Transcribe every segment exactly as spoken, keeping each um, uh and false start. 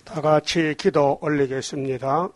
다 같이 기도 올리겠습니다.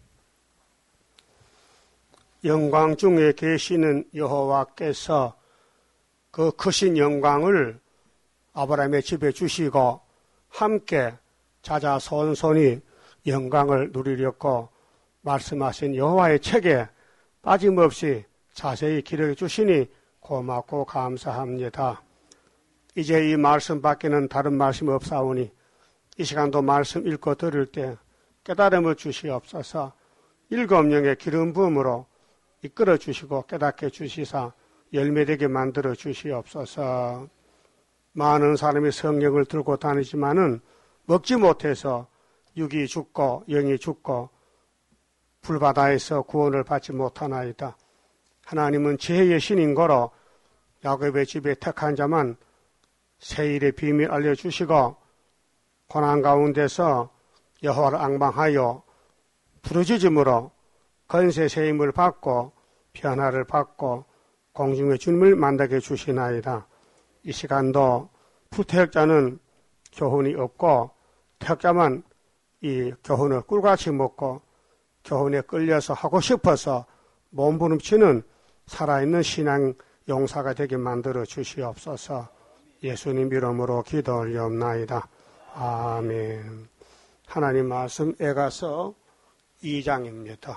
영광 중에 계시는 여호와께서 그 크신 영광을 아브라함의 집에 주시고 함께 자자손손이 영광을 누리려고 말씀하신 여호와의 책에 빠짐없이 자세히 기록해 주시니 고맙고 감사합니다. 이제 이 말씀 밖에는 다른 말씀이 없사오니 이 시간도 말씀 읽고 들을 때 깨달음을 주시옵소서. 일곱 영의 기름 부음으로 이끌어 주시고 깨닫게 주시사 열매되게 만들어 주시옵소서. 많은 사람이 성경을 들고 다니지만은 먹지 못해서 육이 죽고 영이 죽고 불바다에서 구원을 받지 못하나이다. 하나님은 지혜의 신인 거로 야곱의 집에 택한 자만 세일의 비밀 알려주시고 고난 가운데서 여호와를 앙방하여 부르짖음으로 건세 세임을 받고 변화를 받고 공중의 주님을 만나게 주시나이다. 이 시간도 부태역자는 교훈이 없고 태역자만 이 교훈을 꿀같이 먹고 교훈에 끌려서 하고 싶어서 몸부림치는 살아있는 신앙 용사가 되게 만들어 주시옵소서. 예수님 이름으로 기도 올리옵나이다. 아멘. 하나님 말씀 에가서 이 장입니다.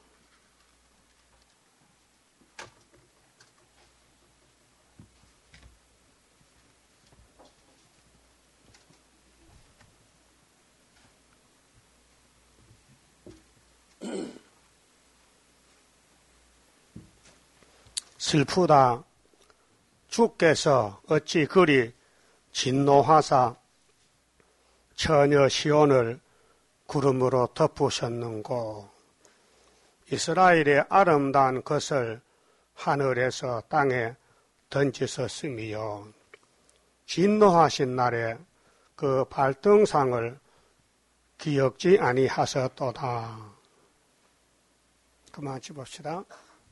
슬프다. 주께서 어찌 그리 진노하사 처녀 시온을 구름으로 덮으셨는고. 이스라엘의 아름다운 것을 하늘에서 땅에 던지셨으며 진노하신 날에 그 발등상을 기억지 아니하셨도다. 그만 짚읍시다.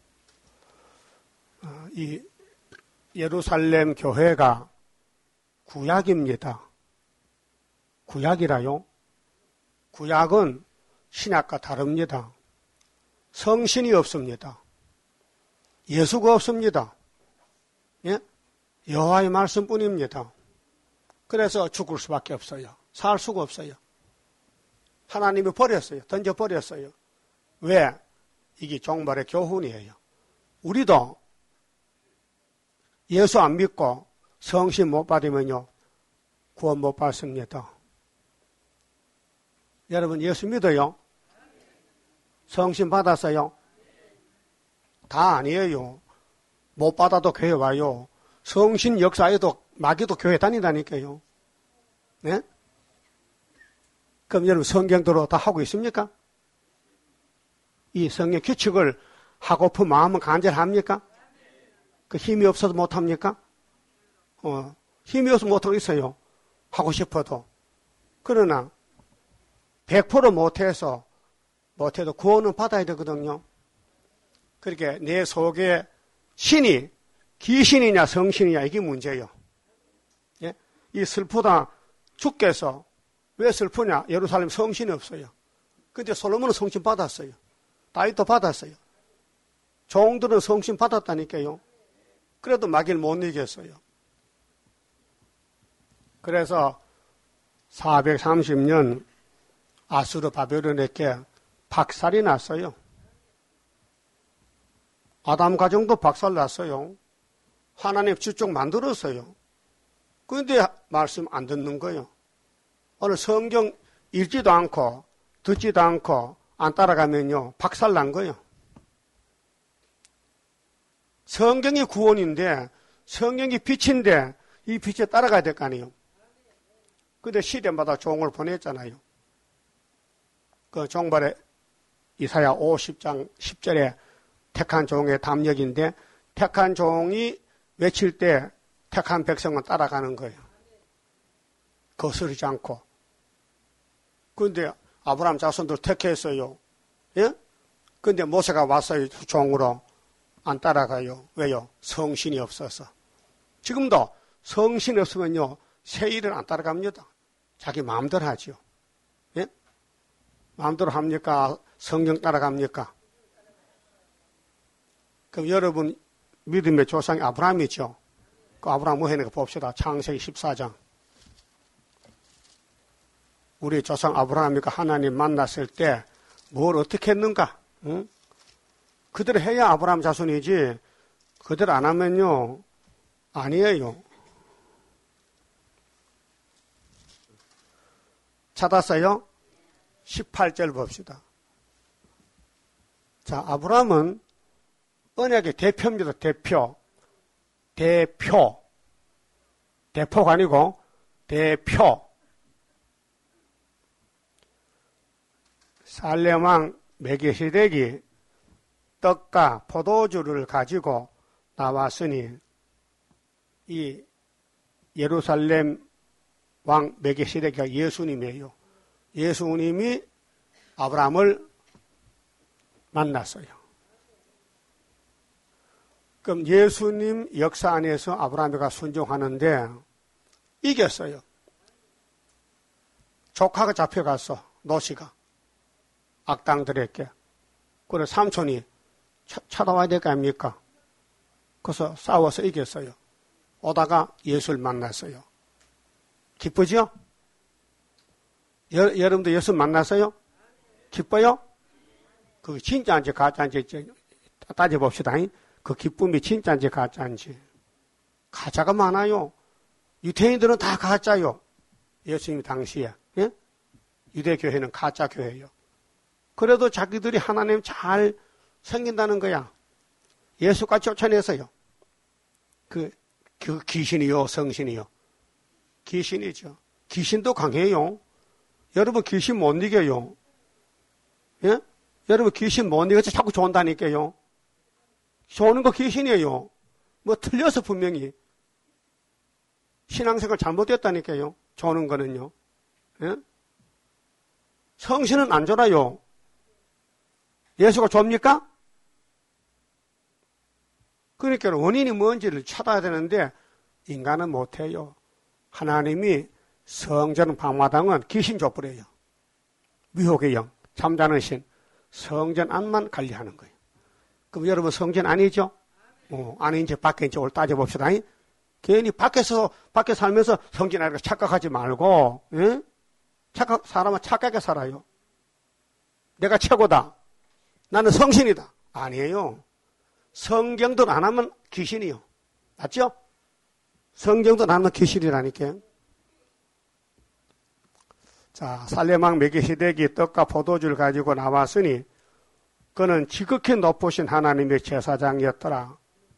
이 예루살렘 교회가 구약입니다. 구약이라요? 구약은 신약과 다릅니다. 성신이 없습니다. 예수가 없습니다. 예? 여호와의 말씀뿐입니다. 그래서 죽을 수밖에 없어요. 살 수가 없어요. 하나님이 버렸어요. 던져버렸어요. 왜? 이게 종말의 교훈이에요. 우리도 예수 안 믿고 성신 못 받으면요, 구원 못 받습니다. 여러분 예수 믿어요? 성신 받았어요? 다 아니에요. 못 받아도 교회 와요. 성신 역사에도 마귀도 교회 다니다니까요. 네? 그럼 여러분 성경대로 다 하고 있습니까? 이 성경 규칙을 하고픈 마음은 간절합니까? 그 힘이 없어도 못합니까? 어, 힘이 없어서 못하고 있어요. 하고 싶어도. 그러나 백 퍼센트 못해서 못해도 구원은 받아야 되거든요. 그렇게 내 속에 신이 귀신이냐 성신이냐 이게 문제예요. 예? 이 슬프다. 주께서 왜 슬프냐? 예루살렘 성신이 없어요. 근데 솔로몬은 성신 받았어요. 다윗도 받았어요. 종들은 성신 받았다니까요. 그래도 마귀를 못 이겼어요. 그래서 사백삼십 년 아수르 바벨론에게 박살이 났어요. 아담 가정도 박살 났어요. 하나님 주쪽 만들었어요. 그런데 말씀 안 듣는 거예요. 오늘 성경 읽지도 않고 듣지도 않고 안 따라가면요 박살 난 거예요. 성경이 구원인데 성경이 빛인데 이 빛에 따라가야 될 거 아니에요. 근데 시대마다 종을 보냈잖아요. 그 종발에 이사야 오십 장 십 절에 택한 종의 담력인데 택한 종이 외칠 때 택한 백성은 따라가는 거예요. 거스르지 않고. 그런데 아브라함 자손들 택했어요. 예? 근데 모세가 왔어요. 종으로. 안 따라가요. 왜요? 성신이 없어서. 지금도 성신이 없으면요, 새 일은 안 따라갑니다. 자기 마음대로 하죠. 예? 마음대로 합니까? 성경 따라갑니까? 그럼 여러분 믿음의 조상이 아브라함이죠. 그 아브라함 뭐 했는가 봅시다. 창세기 십사 장. 우리 조상 아브라함이가 하나님 만났을 때 뭘 어떻게 했는가? 응? 그대로 해야 아브라함 자손이지 그대로 안 하면요 아니에요. 찾았어요? 십팔 절 봅시다. 자, 아브라함은 언약의 대표입니다. 대표. 대표. 대표가 아니고 대표. 살렘왕 멜기세덱이 떡과 포도주를 가지고 나왔으니 이 예루살렘 왕 멜기세덱이 예수님이에요. 예수님이 아브라함을 만났어요. 그럼 예수님 역사 안에서 아브라함이가 순종하는데 이겼어요. 조카가 잡혀갔어. 노시가. 악당들에게. 그래 삼촌이 차, 찾아와야 될 거 아닙니까? 그래서 싸워서 이겼어요. 오다가 예수를 만났어요. 기쁘죠? 여, 여러분도 예수 만났어요? 기뻐요? 그 진짜인지 가짜인지 따져봅시다. 그 기쁨이 진짜인지 가짜인지. 가짜가 많아요. 유대인들은 다 가짜요. 예수님 당시에. 예? 유대교회는 가짜 교회예요. 그래도 자기들이 하나님 잘 생긴다는 거야. 예수까지 쫓아내서요. 그, 그 귀신이요, 성신이요. 귀신이죠. 귀신도 강해요. 여러분 귀신 못 이겨요. 예? 여러분 귀신 못 이겨서 자꾸 좋은다니까요. 좋은 거 귀신이에요. 뭐 틀려서 분명히. 신앙생활 잘못됐다니까요. 좋은 거는요. 예? 성신은 안 졸아요. 예수가 좁니까? 그러니까 원인이 뭔지를 찾아야 되는데 인간은 못해요. 하나님이 성전 방마당은 귀신 줘버려요. 미혹의 영, 잠자는 신, 성전 안만 관리하는 거예요. 그럼 여러분 성전 아니죠? 어, 아닌지 밖인지 오늘 따져봅시다. 괜히 밖에서, 밖에 살면서 성전 아니라 착각하지 말고, 예? 착각, 사람은 착하게 살아요. 내가 최고다. 나는 성신이다. 아니에요. 성경도 안 하면 귀신이요. 맞죠? 성경도 안 하면 귀신이라니까. 자, 살렘왕 멜기세덱이 떡과 포도주를 가지고 나왔으니 그는 지극히 높으신 하나님의 제사장이었더라.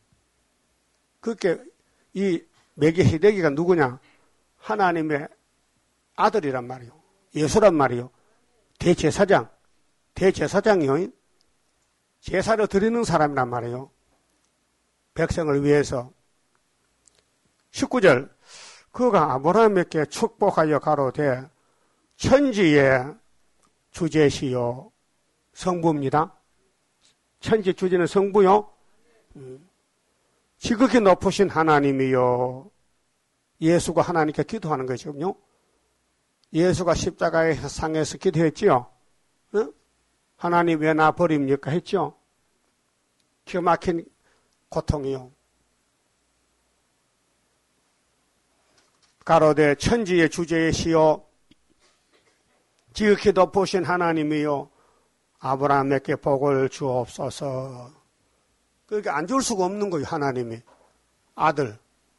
그렇게 이 멜기세덱이가 누구냐? 하나님의 아들이란 말이요. 예수란 말이요. 대제사장. 대제사장이요. 제사를 드리는 사람이란 말이에요. 백성을 위해서. 십구 절. 그가 아브라함에게 축복하여 가로되 천지의 주제시요. 성부입니다. 천지 주제는 성부요. 음. 지극히 높으신 하나님이요. 예수가 하나님께 기도하는 것이군요. 예수가 십자가의 상에서 기도했지요. 어? 하나님 왜 나 버립니까? 했죠. 기가 막힌 고통이요. 가로되 천지의 주제시요 지극히 높으신 하나님이요 아브라함에게 복을 주옵소서. 그러니까 안 줄 수가 없는 거예요. 하나님이 아들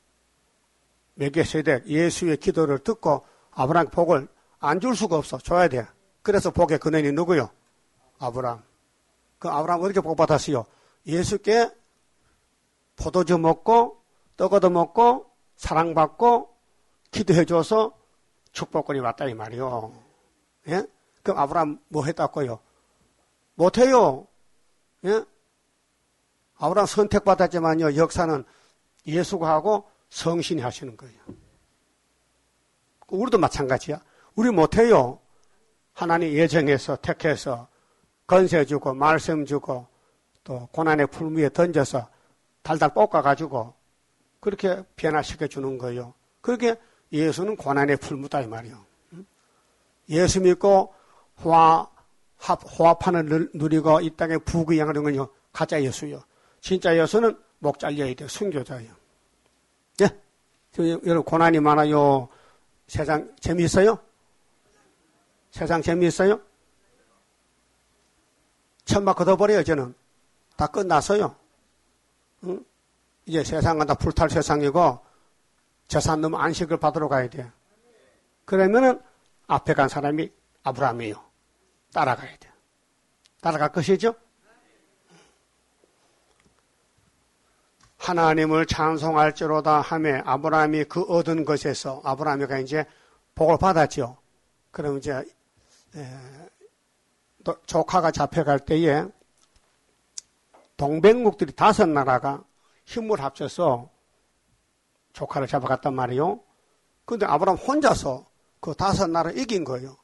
멜기세덱 예수의 기도를 듣고 아브라함 복을 안 줄 수가 없어. 줘야 돼. 그래서 복의 근원이 누구요? 아브라함. 그 아브라함 어떻게 복 받았어요? 예수께 포도주 먹고 떡 얻어 먹고 사랑받고 기도해줘서 축복권이 왔다 이 말이요. 예? 그럼 아브라함 뭐 했다고요? 못해요. 예? 아브라함 선택받았지만요. 역사는 예수가 하고 성신이 하시는 거예요. 우리도 마찬가지야. 우리 못해요. 하나님 예정해서 택해서 건세 주고 말씀 주고 또 고난의 풀무에 던져서 달달 볶아가지고 그렇게 변화시켜 주는 거예요. 그렇게 예수는 고난의 풀무다 이 말이요. 예수 믿고 화 호합판을 누리고 이 땅에 부귀양하는 건요, 가짜 예수요. 진짜 예수는 목 잘려야 돼요. 순교자예요. 예? 여러분, 고난이 많아요. 세상 재미있어요? 세상 재미있어요? 천막 걷어버려요, 저는. 다 끝났어요. 응? 이제 세상은 다 불탈 세상이고, 재산 넘어 안식을 받으러 가야 돼요. 그러면은, 앞에 간 사람이 아브라함이에요. 따라가야 돼요. 따라갈 것이죠? 하나님을 찬송할지로다 하며 아브라함이 그 얻은 것에서 아브라함이가 이제 복을 받았죠. 그럼 이제 에, 또 조카가 잡혀갈 때에 동백국들이 다섯 나라가 힘을 합쳐서 조카를 잡아갔단 말이에요. 근데 아브라함 혼자서 그 다섯 나라 이긴 거예요.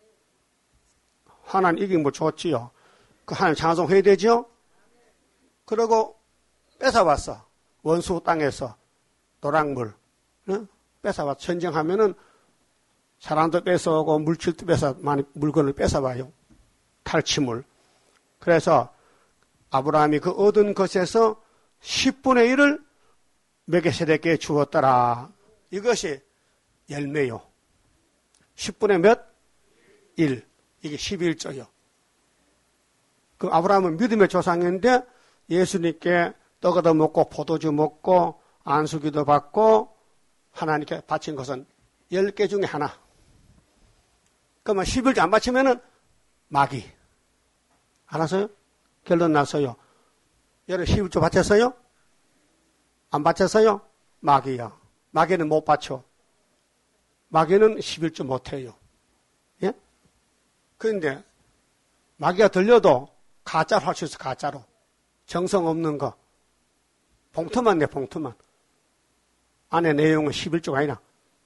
하나님 이긴 뭐 좋지요. 그 하나님 찬송해야 되죠? 그러고 뺏어왔어. 원수 땅에서 노랑물 응? 뺏어와서 전쟁하면은 사람도 뺏어오고 물질도 뺏어 많이 물건을 뺏어와요. 탈취물. 그래서 아브라함이 그 얻은 것에서 십분의 일을 멜기세덱에게 주었더라. 이것이 열매요. 십분의 몇? 일. 이게 십일조요. 그 아브라함은 믿음의 조상인데 예수님께 떡 얻어 먹고 포도주 먹고 안수기도 받고 하나님께 바친 것은 열 개 중에 하나. 그러면 십일조 안 바치면은 마귀. 알았어요? 결론 났어요. 여러분 십일조 바쳤어요? 안 바쳤어요? 마귀야. 마귀는 못 바쳐. 마귀는 십일조 못해요. 예? 그런데 마귀가 들려도 가짜로 할 수 있어. 가짜로. 정성 없는 거. 봉투만 내, 봉투만. 안에 내용은 십일조가 아니라.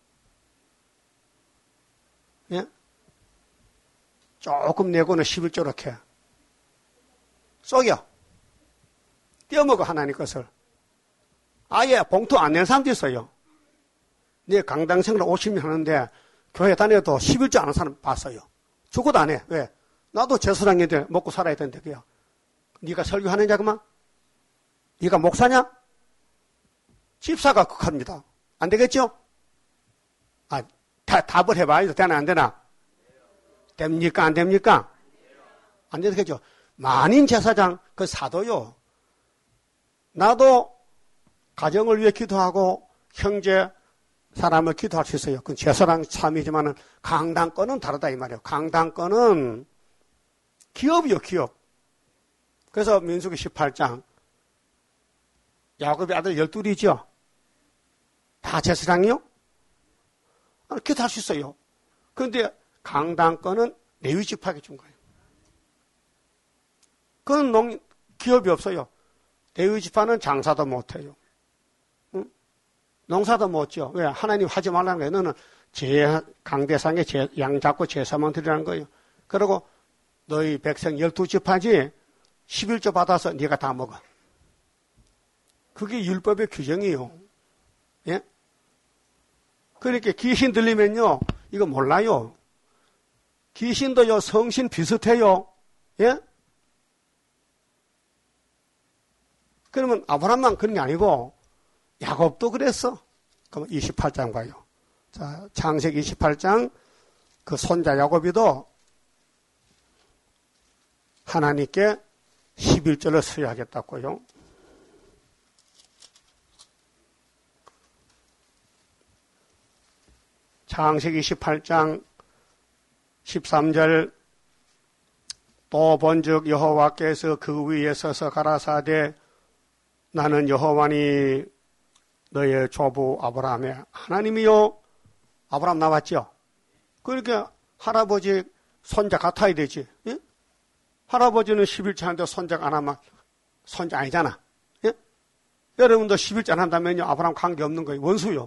예? 조금 내고는 십일조로 이렇게. 쏘여. 떼어먹어, 하나님 것을. 아예 봉투 안 낸 사람도 있어요. 네 강당생활 오십 년 하는데 교회 다녀도 십일조 안 하는 사람 봤어요. 죽어도 안 해. 왜? 나도 제사장인데 먹고 살아야 되는데, 그야. 네가 설교하느냐, 그만? 네가 목사냐? 집사가 극합니다. 안 되겠죠? 아, 다, 답을 해봐야죠. 되나, 안 되나? 됩니까, 안 됩니까? 안 되겠죠? 만인 제사장, 그 사도요. 나도 가정을 위해 기도하고, 형제, 사람을 기도할 수 있어요. 그건 제사장 참이지만은 강당권은 다르다, 이 말이에요. 강당권은 기업이요, 기업. 그래서 민수기 십팔 장. 야곱의 아들 열둘이죠? 다 제사장이요? 기도할 수 있어요. 그런데 강당권은 레위 지파에게 준 거예요. 그건 농, 기업이 없어요. 레위 지파는 장사도 못해요. 응? 농사도 못죠. 왜? 하나님 하지 말라는 거예요. 너는 제, 강대상에 제, 양 잡고 제사만 드리라는 거예요. 그리고 너희 백성 열두 지파지 십일조 받아서 네가 다 먹어. 그게 율법의 규정이에요. 예? 그러니까 귀신 들리면요, 이거 몰라요. 귀신도요, 성신 비슷해요. 예? 그러면 아브라함만 그런 게 아니고, 야곱도 그랬어. 그럼 이십팔 장 봐요. 자, 창세기 이십팔 장, 그 손자 야곱이도 하나님께 십일조를 수여하겠다고요. 창세기 이십팔 장 십삼 절 또 본즉 여호와께서 그 위에 서서 가라사대 나는 여호와니 너의 조부 아브라함의 하나님이요. 아브라함 나왔죠. 그러니까 할아버지 손자 같아야 되지. 예? 할아버지는 십일조 하는데 손자가 안 하면 손자 아니잖아. 예? 여러분도 십일조 안 한다면요, 아브라함 관계없는 거예요. 원수요.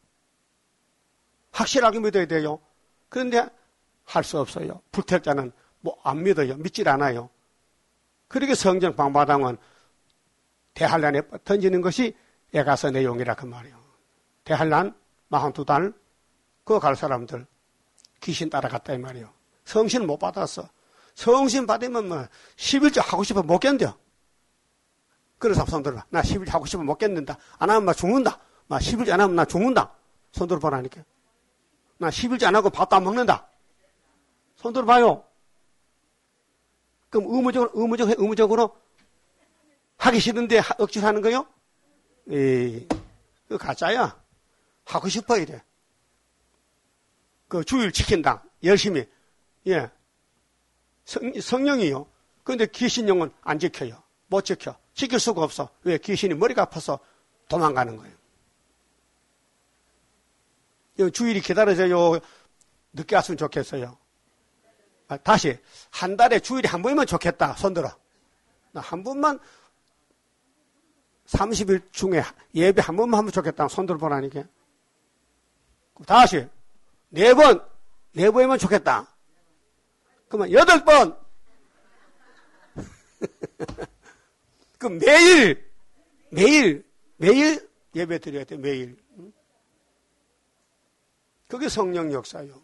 확실하게 믿어야 돼요. 그런데 할 수 없어요. 불택자는 뭐 안 믿어요. 믿질 않아요. 그렇게 성경 방바당은 대한란에 던지는 것이 에가서 내용이라 그 말이에요. 대한란 마흔두 달 그거 갈 사람들 귀신 따라갔다 이 말이에요. 성신 못 받았어. 성신 받으면 뭐 십일조 하고 싶어 못 견뎌. 그래서 손 들어봐. 나 십일조 하고 싶어 못 견딘다. 안 하면 막 죽는다. 막 십일조 안 하면 나 죽는다. 손 들어보라니까. 나 십일조 안 하고 밥도 안 먹는다. 손 들어봐요. 그럼 의무적으로, 의무적, 의무적으로 하기 싫은데 억지로 하는 거요? 에이, 그거 가짜야. 하고 싶어, 이래. 그 주일 지킨다. 열심히. 예. 성, 성령이요. 그런데 귀신령은 안 지켜요. 못 지켜. 지킬 수가 없어. 왜? 귀신이 머리가 아파서 도망가는 거예요. 주일이 기다려져요. 늦게 왔으면 좋겠어요. 아, 다시. 한 달에 주일이 한 번이면 좋겠다. 손들어. 나 한 번만, 삼십 일 중에 예배 한 번만 하면 좋겠다. 손들어 보라니까. 다시. 네 번, 네 번이면 좋겠다. 그러면 여덟 번. 그럼 매일, 매일, 매일 예배 드려야 돼, 매일. 그게 성령 역사요.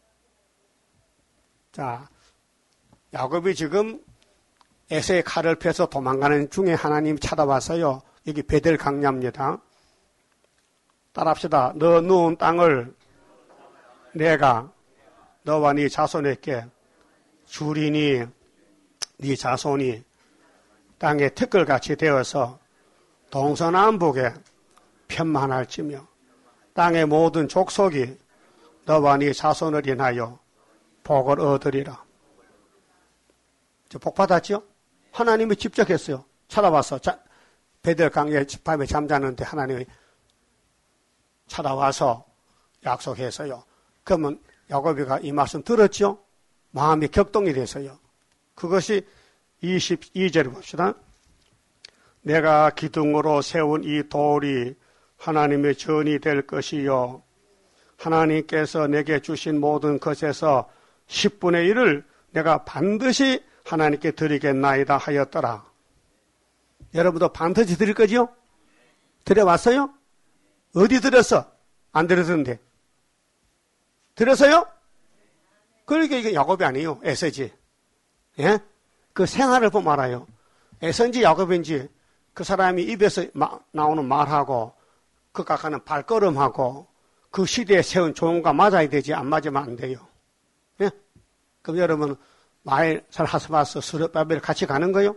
자, 야곱이 지금 에서의 칼을 펴서 도망가는 중에 하나님이 찾아와서요. 여기 베델 강야입니다. 따라합시다. 너 누운 땅을 내가 너와 네 자손에게 주리니 네 자손이 땅의 티끌같이 되어서 동서남북에 편만할지며 땅의 모든 족속이 너와 네 자손을 인하여 복을 얻으리라. 복 받았죠? 하나님이 직접 했어요. 찾아와서 자, 베델 강에 밤에 잠자는데 하나님이 찾아와서 약속해서요. 그러면 야곱이가 이 말씀 들었죠? 마음이 격동이 돼서요. 그것이 이십이 절을 봅시다. 내가 기둥으로 세운 이 돌이 하나님의 전이 될 것이요. 하나님께서 내게 주신 모든 것에서 십분의 일을 내가 반드시 하나님께 드리겠나이다 하였더라. 여러분도 반드시 드릴 거죠? 드려왔어요? 어디 드렸어? 안 드렸는데. 드렸어요? 그러니까 이게 야곱이 아니에요. 에서지. 예? 그 생활을 보면 알아요. 에서인지 야곱인지 그 사람이 입에서 마, 나오는 말하고 그 깎아는 발걸음하고 그 시대에 세운 조언과 맞아야 되지 안 맞으면 안 돼요. 예? 그럼 여러분 마일 살하스바스 스룹바벨 같이 가는 거요?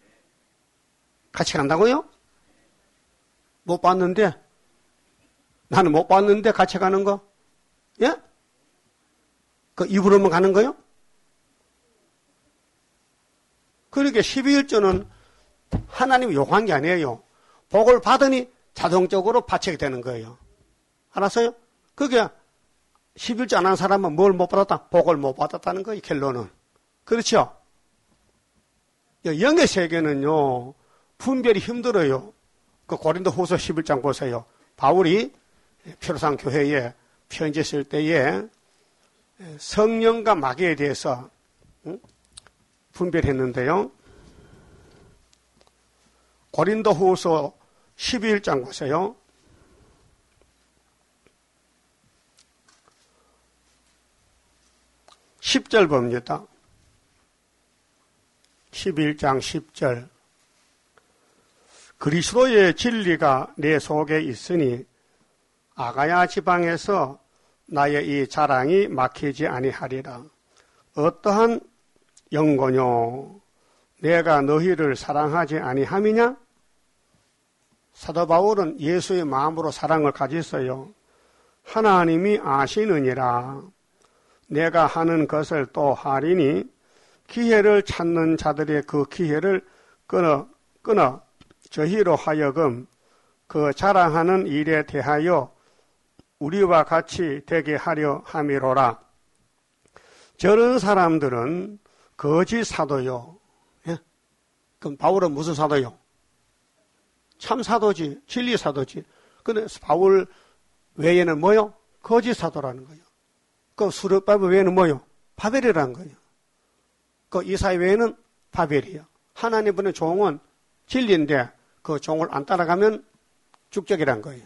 같이 간다고요? 못 봤는데 나는 못 봤는데 같이 가는 거? 예? 그 입으로만 가는 거요? 그러니까 십이일조는 하나님이 요구한 게 아니에요. 복을 받으니 자동적으로 바치게 되는 거예요. 알았어요? 그게 십일조 안 한 사람은 뭘 못 받았다? 복을 못 받았다는 거예요, 결론은. 그렇죠? 영의 세계는요, 분별이 힘들어요. 그 고린도 후서 십일 장 보세요. 바울이 표로상 교회에 편지 쓸 때에 성령과 마귀에 대해서 분별했는데요. 고린도 후서 십일 장 보세요. 십 절 봅니다. 십일 장 십 절. 그리스도의 진리가 내 속에 있으니 아가야 지방에서 나의 이 자랑이 막히지 아니하리라. 어떠한 영고뇨? 내가 너희를 사랑하지 아니함이냐? 사도 바울은 예수의 마음으로 사랑을 가졌어요. 하나님이 아시느니라. 내가 하는 것을 또 하리니 기회를 찾는 자들의 그 기회를 끊어, 끊어 저희로 하여금 그 자랑하는 일에 대하여 우리와 같이 되게 하려 함이로라. 저런 사람들은 거짓 사도요. 예? 그럼 바울은 무슨 사도요? 참 사도지, 진리 사도지. 근데 바울 외에는 뭐요? 거짓 사도라는 거예요. 그 수르바벨 외에는 뭐요? 바벨이라는 거예요. 그 이사야 외에는 바벨이에요. 하나님 분의 종은 진리인데 그 종을 안 따라가면 축적이란 거예요.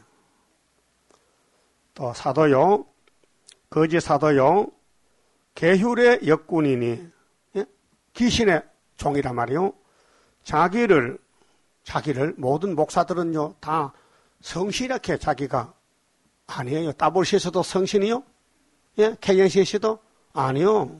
또 사도요, 거짓 사도요, 계율의 역군이니, 예? 귀신의 종이란 말이요. 자기를, 자기를, 모든 목사들은요, 다 성실하게 자기가, 아니에요. 따볼시에서도 성신이요? 예? 케이엔씨에서도? 아니요.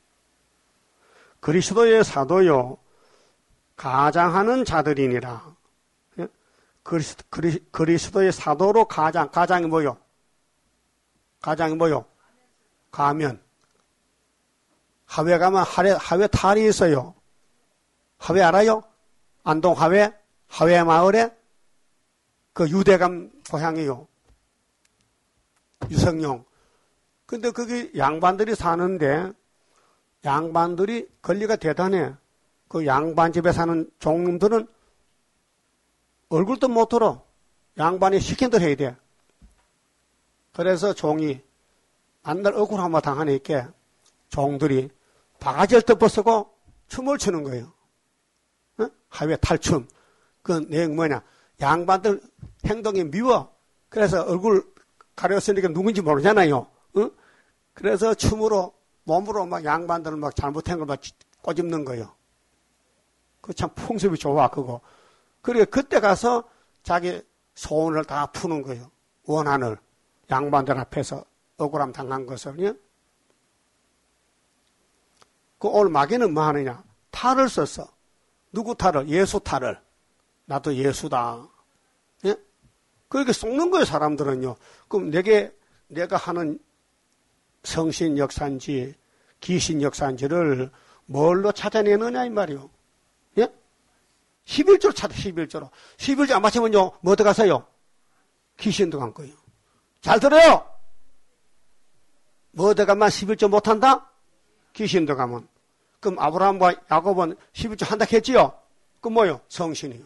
그리스도의 사도요, 가장하는 자들이니라. 예? 그리스, 그리, 그리스도의 사도로 가장, 가장이 뭐요? 가장이 뭐요? 가면. 하회 가면 하회, 하회 탈이 있어요. 하회 알아요? 안동 하회? 하회 마을에? 그 유대감 고향이요. 유성룡. 근데 거기 양반들이 사는데, 양반들이 권리가 대단해. 그 양반 집에 사는 종놈들은 얼굴도 못 들어. 양반이 시킨 대로 해야 돼. 그래서 종이 만날 억울 한번 당하니까 종들이 바가지를 덮어쓰고 춤을 추는 거예요. 어? 하회 탈춤. 그 내용 뭐냐. 양반들 행동이 미워. 그래서 얼굴 가렸으니까 누군지 모르잖아요. 어? 그래서 춤으로, 몸으로 막 양반들을 막 잘못한 걸 막 꼬집는 거예요. 그 참 풍습이 좋아, 그거. 그리고 그때 가서 자기 소원을 다 푸는 거예요. 원한을. 양반들 앞에서 억울함 당한 것을. 예? 그 오늘 마귀는 뭐 하느냐? 탈을 썼어. 누구 탈을? 예수 탈을. 나도 예수다. 예? 그렇게 속는 거예요, 사람들은요. 그럼 내게, 내가 하는 성신 역사인지, 귀신 역사인지를 뭘로 찾아내느냐, 이 말이요. 예? 십일조로 찾아, 십일조로. 십일조 안 맞추면요, 뭐 들어가세요? 귀신도 간 거예요. 잘 들어요! 뭐 들어가면 십일조 못한다? 귀신도 가면. 그럼 아브라함과 야곱은 십일조 한다 했지요? 그럼 뭐요? 성신이요.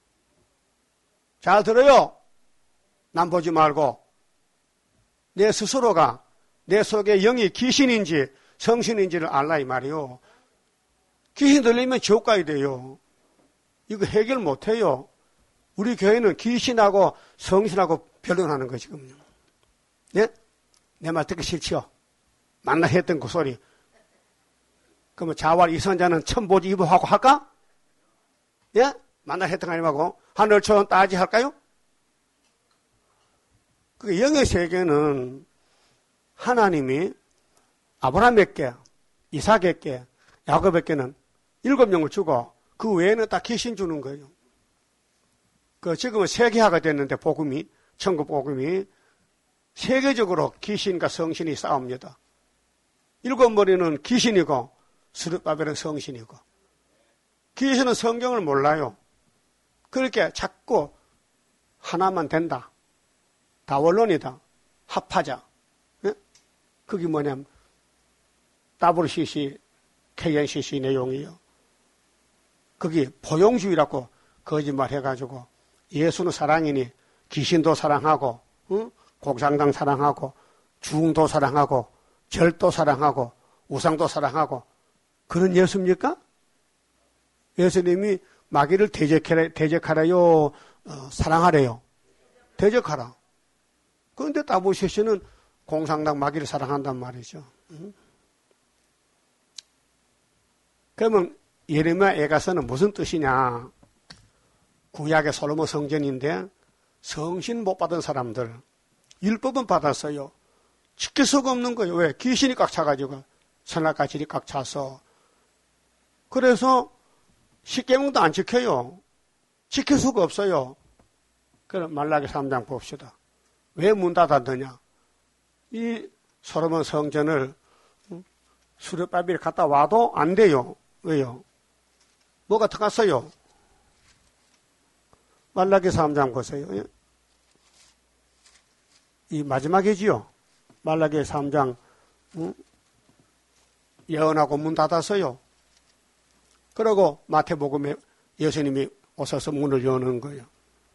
잘 들어요? 남 보지 말고. 내 스스로가 내 속에 영이 귀신인지 성신인지를 알라 이 말이요. 귀신 들리면 지옥 가야 돼요. 이거 해결 못해요. 우리 교회는 귀신하고 성신하고 변론하는 거 지금요. 예? 내 말 듣기 싫지요? 만나 했던 그 소리. 그러면 자활 이선자는 천보지 이부하고 할까? 예? 만나 했던 거 아니고 하늘처럼 따지 할까요? 그 영의 세계는 하나님이 아브라함에게, 이삭에게, 야곱에게는 일곱 명을 주고 그 외에는 다 귀신 주는 거예요. 그 지금은 세계화가 됐는데 복음이, 천국 복음이 세계적으로 귀신과 성신이 싸웁니다. 일곱 머리는 귀신이고 스룹바벨은 성신이고 귀신은 성경을 몰라요. 그렇게 자꾸 하나만 된다. 다원론이다. 합하자. 예? 그게 뭐냐면 더블유씨씨, 케이엔씨씨 내용이요. 그게 포용주의라고 거짓말 해가지고 예수는 사랑이니 귀신도 사랑하고 응? 공산당 사랑하고 중도 사랑하고 절도 사랑하고 우상도 사랑하고 그런 예수입니까? 예수님이 마귀를 대적하라, 대적하라요, 어, 사랑하래요. 대적하라. 그런데 더블유씨씨는 공산당 마귀를 사랑한단 말이죠. 응? 그러면 예레미야 애가서는 무슨 뜻이냐? 구약의 솔로몬 성전인데 성신 못 받은 사람들 율법은 받았어요. 지킬 수가 없는 거예요. 왜? 귀신이 꽉 차가지고 선악과 질이 꽉 차서. 그래서 십계명도 안 지켜요. 지킬 수가 없어요. 그럼 말라기 삼 장 봅시다. 왜 문 닫았느냐? 이 솔로몬 성전을 수르바벨이 갔다 와도 안 돼요. 왜요? 뭐가 들어갔어요? 말라기 삼 장 보세요. 이 마지막이지요. 말라기 삼 장 응? 예언하고 문 닫았어요. 그리고 마태복음에 예수님이 오셔서 문을 여는 거예요.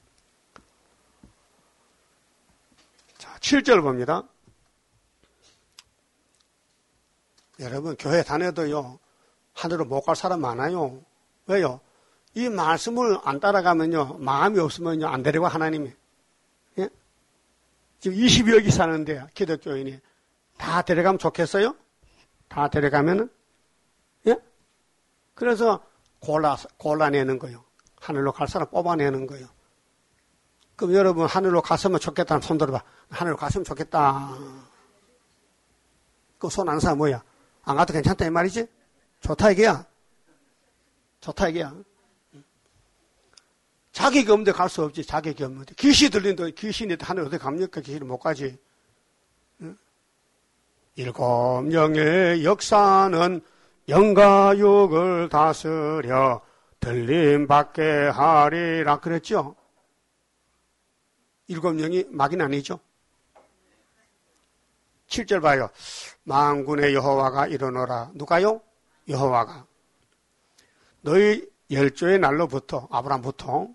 자, 칠 절 봅니다. 여러분 교회 다녀도요. 하늘로 못 갈 사람 많아요. 왜요? 이 말씀을 안 따라가면요. 마음이 없으면요. 안 데려가 하나님이. 예? 지금 이십여기 사는데 기독교인이 다 데려가면 좋겠어요? 다 데려가면은? 예? 그래서 골라, 골라내는 거예요. 하늘로 갈 사람 뽑아내는 거예요. 그럼 여러분 하늘로 갔으면 좋겠다는 손 들어봐. 하늘로 갔으면 좋겠다. 그 손 안 사람 뭐야? 안 가도 괜찮다 이 말이지? 좋다 이게야. 좋다 이게야. 자격이 없는데 갈 수 없지. 자격이 없는데. 귀신이 들린다. 귀신이 하늘 어디 갑니까? 귀신이 못 가지. 응? 일곱 명의 역사는 영과 육을 다스려 들림받게 하리라 그랬죠? 일곱 명이 막인 아니죠? 칠 절 봐요. 만군의 여호와가 일어나라. 누가요? 여호와가. 너희 열조의 날로부터, 아브라함부터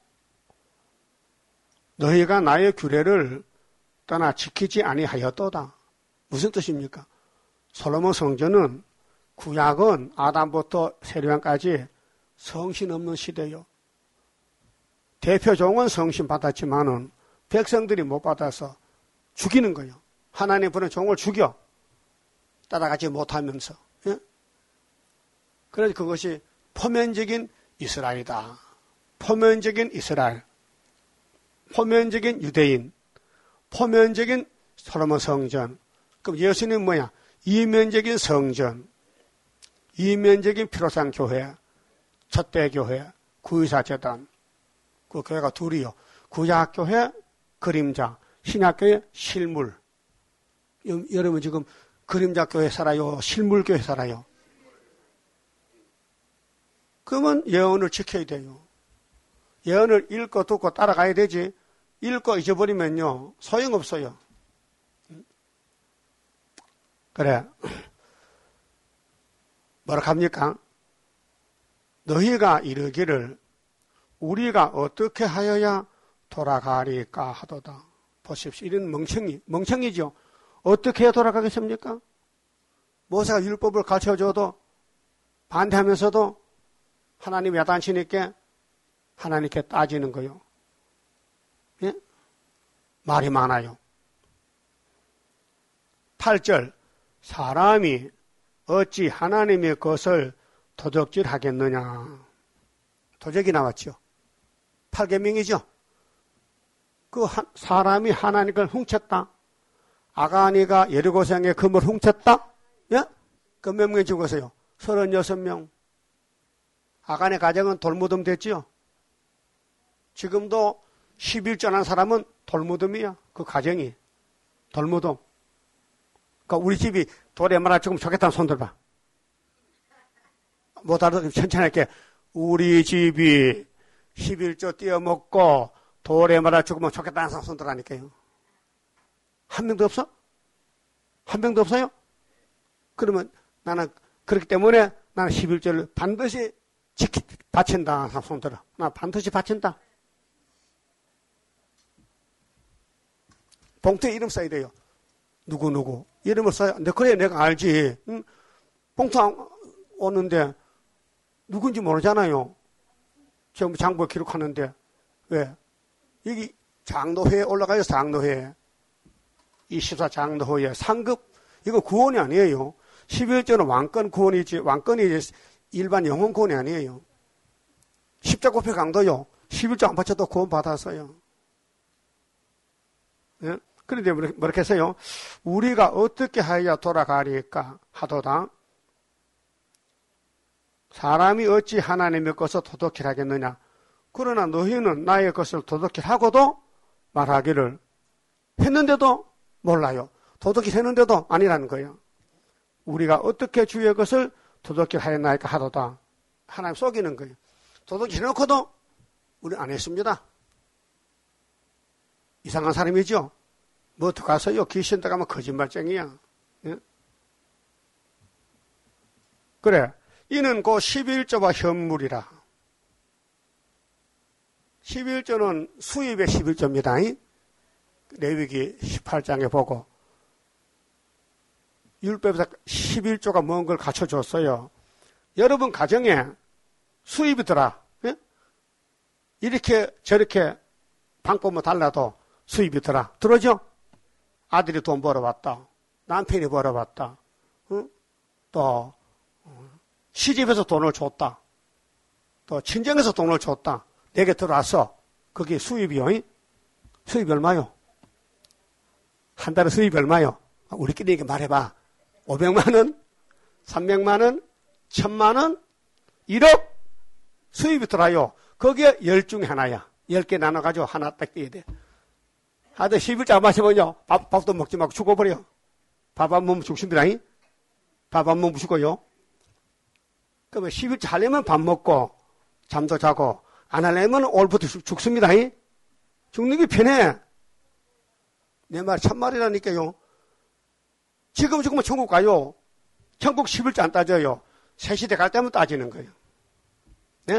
너희가 나의 규례를 떠나 지키지 아니하였도다. 무슨 뜻입니까? 솔로몬 성전은 구약은 아담부터 세례왕까지 성신 없는 시대요. 대표 종은 성신 받았지만은 백성들이 못 받아서 죽이는 거예요. 하나님 보낸 종을 죽여. 따라가지 못하면서. 예? 그래서 그것이 포면적인 이스라엘이다. 포면적인 이스라엘. 포면적인 유대인. 포면적인 솔로몬 성전. 그럼 예수님은 뭐야? 이면적인 성전. 이면적인 피로상 교회. 첫대 교회. 구의사 재단. 그 교회가 둘이요. 구약교회 그림자. 신약교회 실물. 여러분 지금 그림자교회 살아요? 실물교회 살아요? 그러면 예언을 지켜야 돼요. 예언을 읽고 듣고 따라가야 되지. 읽고 잊어버리면요. 소용없어요. 그래. 뭐라 합니까? 너희가 이르기를 우리가 어떻게 하여야 돌아가리까 하도다. 보십시오. 이런 멍청이, 멍청이죠. 어떻게 돌아가겠습니까? 모세가 율법을 가르쳐줘도 반대하면서도 하나님 야단치니까 하나님께 따지는 거요. 예? 말이 많아요. 팔 절 사람이 어찌 하나님의 것을 도적질하겠느냐. 도적이 나왔죠. 팔계명이죠. 그 사람이 하나님 걸 훔쳤다. 아가니가 여리고성의 금을 훔쳤다? 예? 그 몇 명이 죽었어요? 서른여섯 명. 아간의 가정은 돌무덤 됐지요? 지금도 십일 전한 사람은 돌무덤이야. 그 가정이. 돌무덤. 그러니까 우리 집이 돌에 말아 조금 좋겠다는 손 들어봐. 못 알아도 천천히 할게. 우리 집이 십일조 띄어먹고 돌에 말아 죽으면 좋겠다는 손 들어라니까요. 한 명도 없어? 한 명도 없어요? 그러면 나는 그렇기 때문에 나는 십일조를 반드시 지키, 바친다. 손 들어. 나 반드시 바친다. 봉투에 이름 써야 돼요. 누구누구. 이름을 써야, 내 그래 내가 알지. 응? 봉투 안 오는데 누군지 모르잖아요. 지금 장부에 기록하는데. 왜? 여기 장로회에 올라가요, 장로회에. 이십사 장로회에 상급, 이거 구원이 아니에요. 십일조는 왕권 구원이지, 왕권이 일반 영혼 구원이 아니에요. 십자고패 강도요. 십일조 안 바쳐도 구원 받았어요. 예? 그런데 뭐렇게 했어요? 우리가 어떻게 하여야 돌아가리까 하도다. 사람이 어찌 하나님의 것을 도둑질 하겠느냐. 그러나 너희는 나의 것을 도둑질 하고도 말하기를 했는데도 몰라요. 도둑질 했는데도 아니라는 거예요. 우리가 어떻게 주의 것을 도둑질 하였나이까 하도다. 하나님 속이는 거예요. 도둑질 해놓고도 우리 안 했습니다. 이상한 사람이죠. 뭐 어떡하세요? 귀신 들어가면 거짓말쟁이야. 예? 그래. 이는 곧 십일조와 현물이라. 십일조는 수입의 십일조입니다. 레위기 십팔 장에 보고 율법에서 십일조가 뭔 걸 갖춰줬어요. 여러분 가정에 수입이 들어. 예? 이렇게 저렇게 방법은 달라도 수입이 들어. 들어죠? 아들이 돈 벌어왔다. 남편이 벌어왔다. 응? 또 시집에서 돈을 줬다. 또 친정에서 돈을 줬다. 내게 들어왔어. 그게 수입이요. 수입이 얼마요? 한 달에 수입이 얼마요? 우리끼리 이렇게 말해봐. 오백만 원? 삼백만 원? 천만 원? 일억? 수입이 들어와요. 거기에 열 중에 하나야. 열 개 나눠가지고 하나 딱 떼야 돼. 하여튼 십일자 마시면요. 밥, 밥도 먹지 말고 죽어버려. 밥 안 먹으면 죽습니다. 밥 안 먹으면 죽어요. 그러면 십일자 하려면 밥 먹고 잠도 자고 안 하려면 오늘부터 죽습니다. 죽는 게 편해. 내 말 참말이라니까요. 지금 죽으면 천국 가요. 천국 십일자 안 따져요. 새시대 갈 때면 따지는 거예요. 네?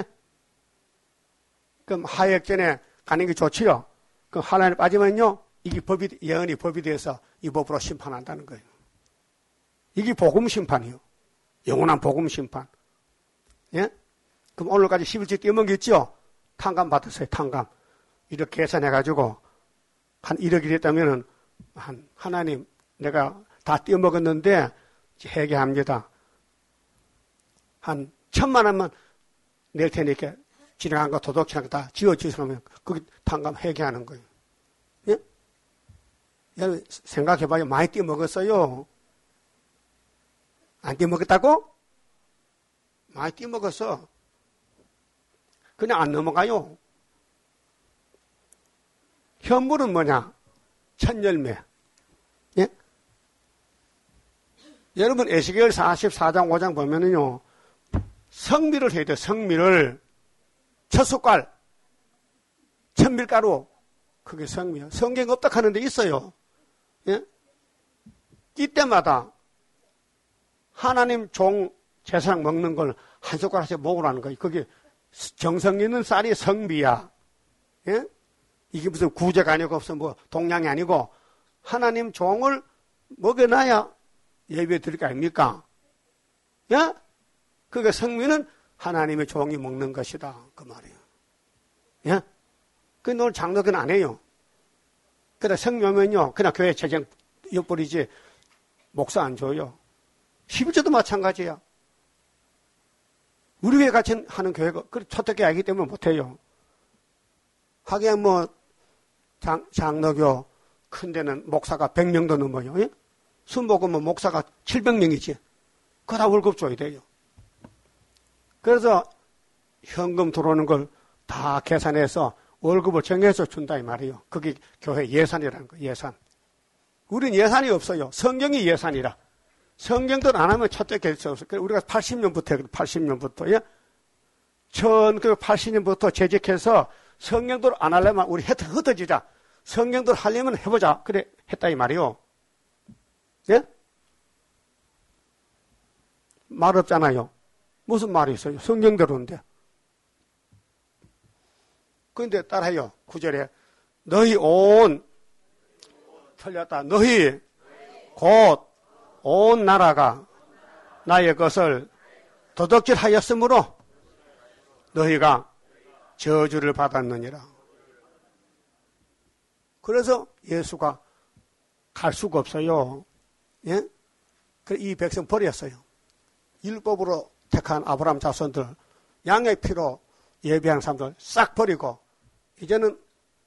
그럼 하역전에 가는 게 좋지요. 그럼 하나님 빠지면요. 이게 법이, 예언이 법이 돼서 이 법으로 심판한다는 거예요. 이게 복음 심판이요. 영원한 복음 심판. 예? 그럼 오늘까지 십일째 띄어먹겠죠? 탕감 받았어요, 탕감. 이렇게 계산해가지고, 한 일억이 됐다면은, 한, 하나님, 내가 다 띄어먹었는데, 회개합니다. 한, 천만 원만 낼 테니까, 지나간 거, 도덕질한 거 다 지워주시면, 거기 탕감 회개하는 거예요. 예? 여러분, 생각해봐요. 많이 띄어먹었어요. 안 띄어먹었다고? 많이 띄어먹었어. 그냥 안 넘어가요. 현물은 뭐냐? 천열매. 예? 여러분, 에스겔 사십사 장 오 장 보면은요, 성미를 해야 돼요, 성미를. 첫 숟갈, 천밀가루, 그게 성미요. 성경 없다 하는데 있어요. 예? 이때마다 하나님 종 제사장 먹는 걸 한 숟가락씩 먹으라는 거예요. 그게 정성 있는 쌀이 성미야. 예? 이게 무슨 구제가 아니고 없어 뭐 동양이 아니고 하나님 종을 먹여놔야 예배 드릴 거 아닙니까? 예? 그게 성미는 하나님의 종이 먹는 것이다. 그 말이에요. 예? 그 오늘 장로교는 안 해요. 그래 성묘면요. 그냥 교회 재정 엿버리지 목사 안 줘요. 십일조도 마찬가지야. 우리 교회 같이 하는 교회가 그래 초대교회 아니기 때문에 못해요. 하긴 뭐 장, 장로교 큰 데는 목사가 백 명도 넘어요. 예? 순복음은 목사가 칠백 명이지. 그거 다 월급 줘야 돼요. 그래서 현금 들어오는 걸 다 계산해서 월급을 정해서 준다 이 말이에요. 그게 교회 예산이라는 거예요. 예산. 우린 예산이 없어요. 성경이 예산이라. 성경들 안 하면 첫째 계획이 없어요. 우리가 팔십 년부터 해요. 팔십 년부터. 예? 천구백팔십 년부터 재직해서 성경들 안 하려면 우리 흩어지자. 성경들 하려면 해보자. 그래 했다 이 말이에요. 예? 말 없잖아요. 무슨 말이 있어요? 성경대로인데. 그런데 따라해요. 구절에 너희 온 틀렸다. 너희 곧 온 나라가 나의 것을 도둑질하였으므로 너희가 저주를 받았느니라. 그래서 예수가 갈 수가 없어요. 예? 그래 이 백성 버렸어요. 율법으로 택한 아브라함 자손들, 양의 피로 예배한 사람들 싹 버리고 이제는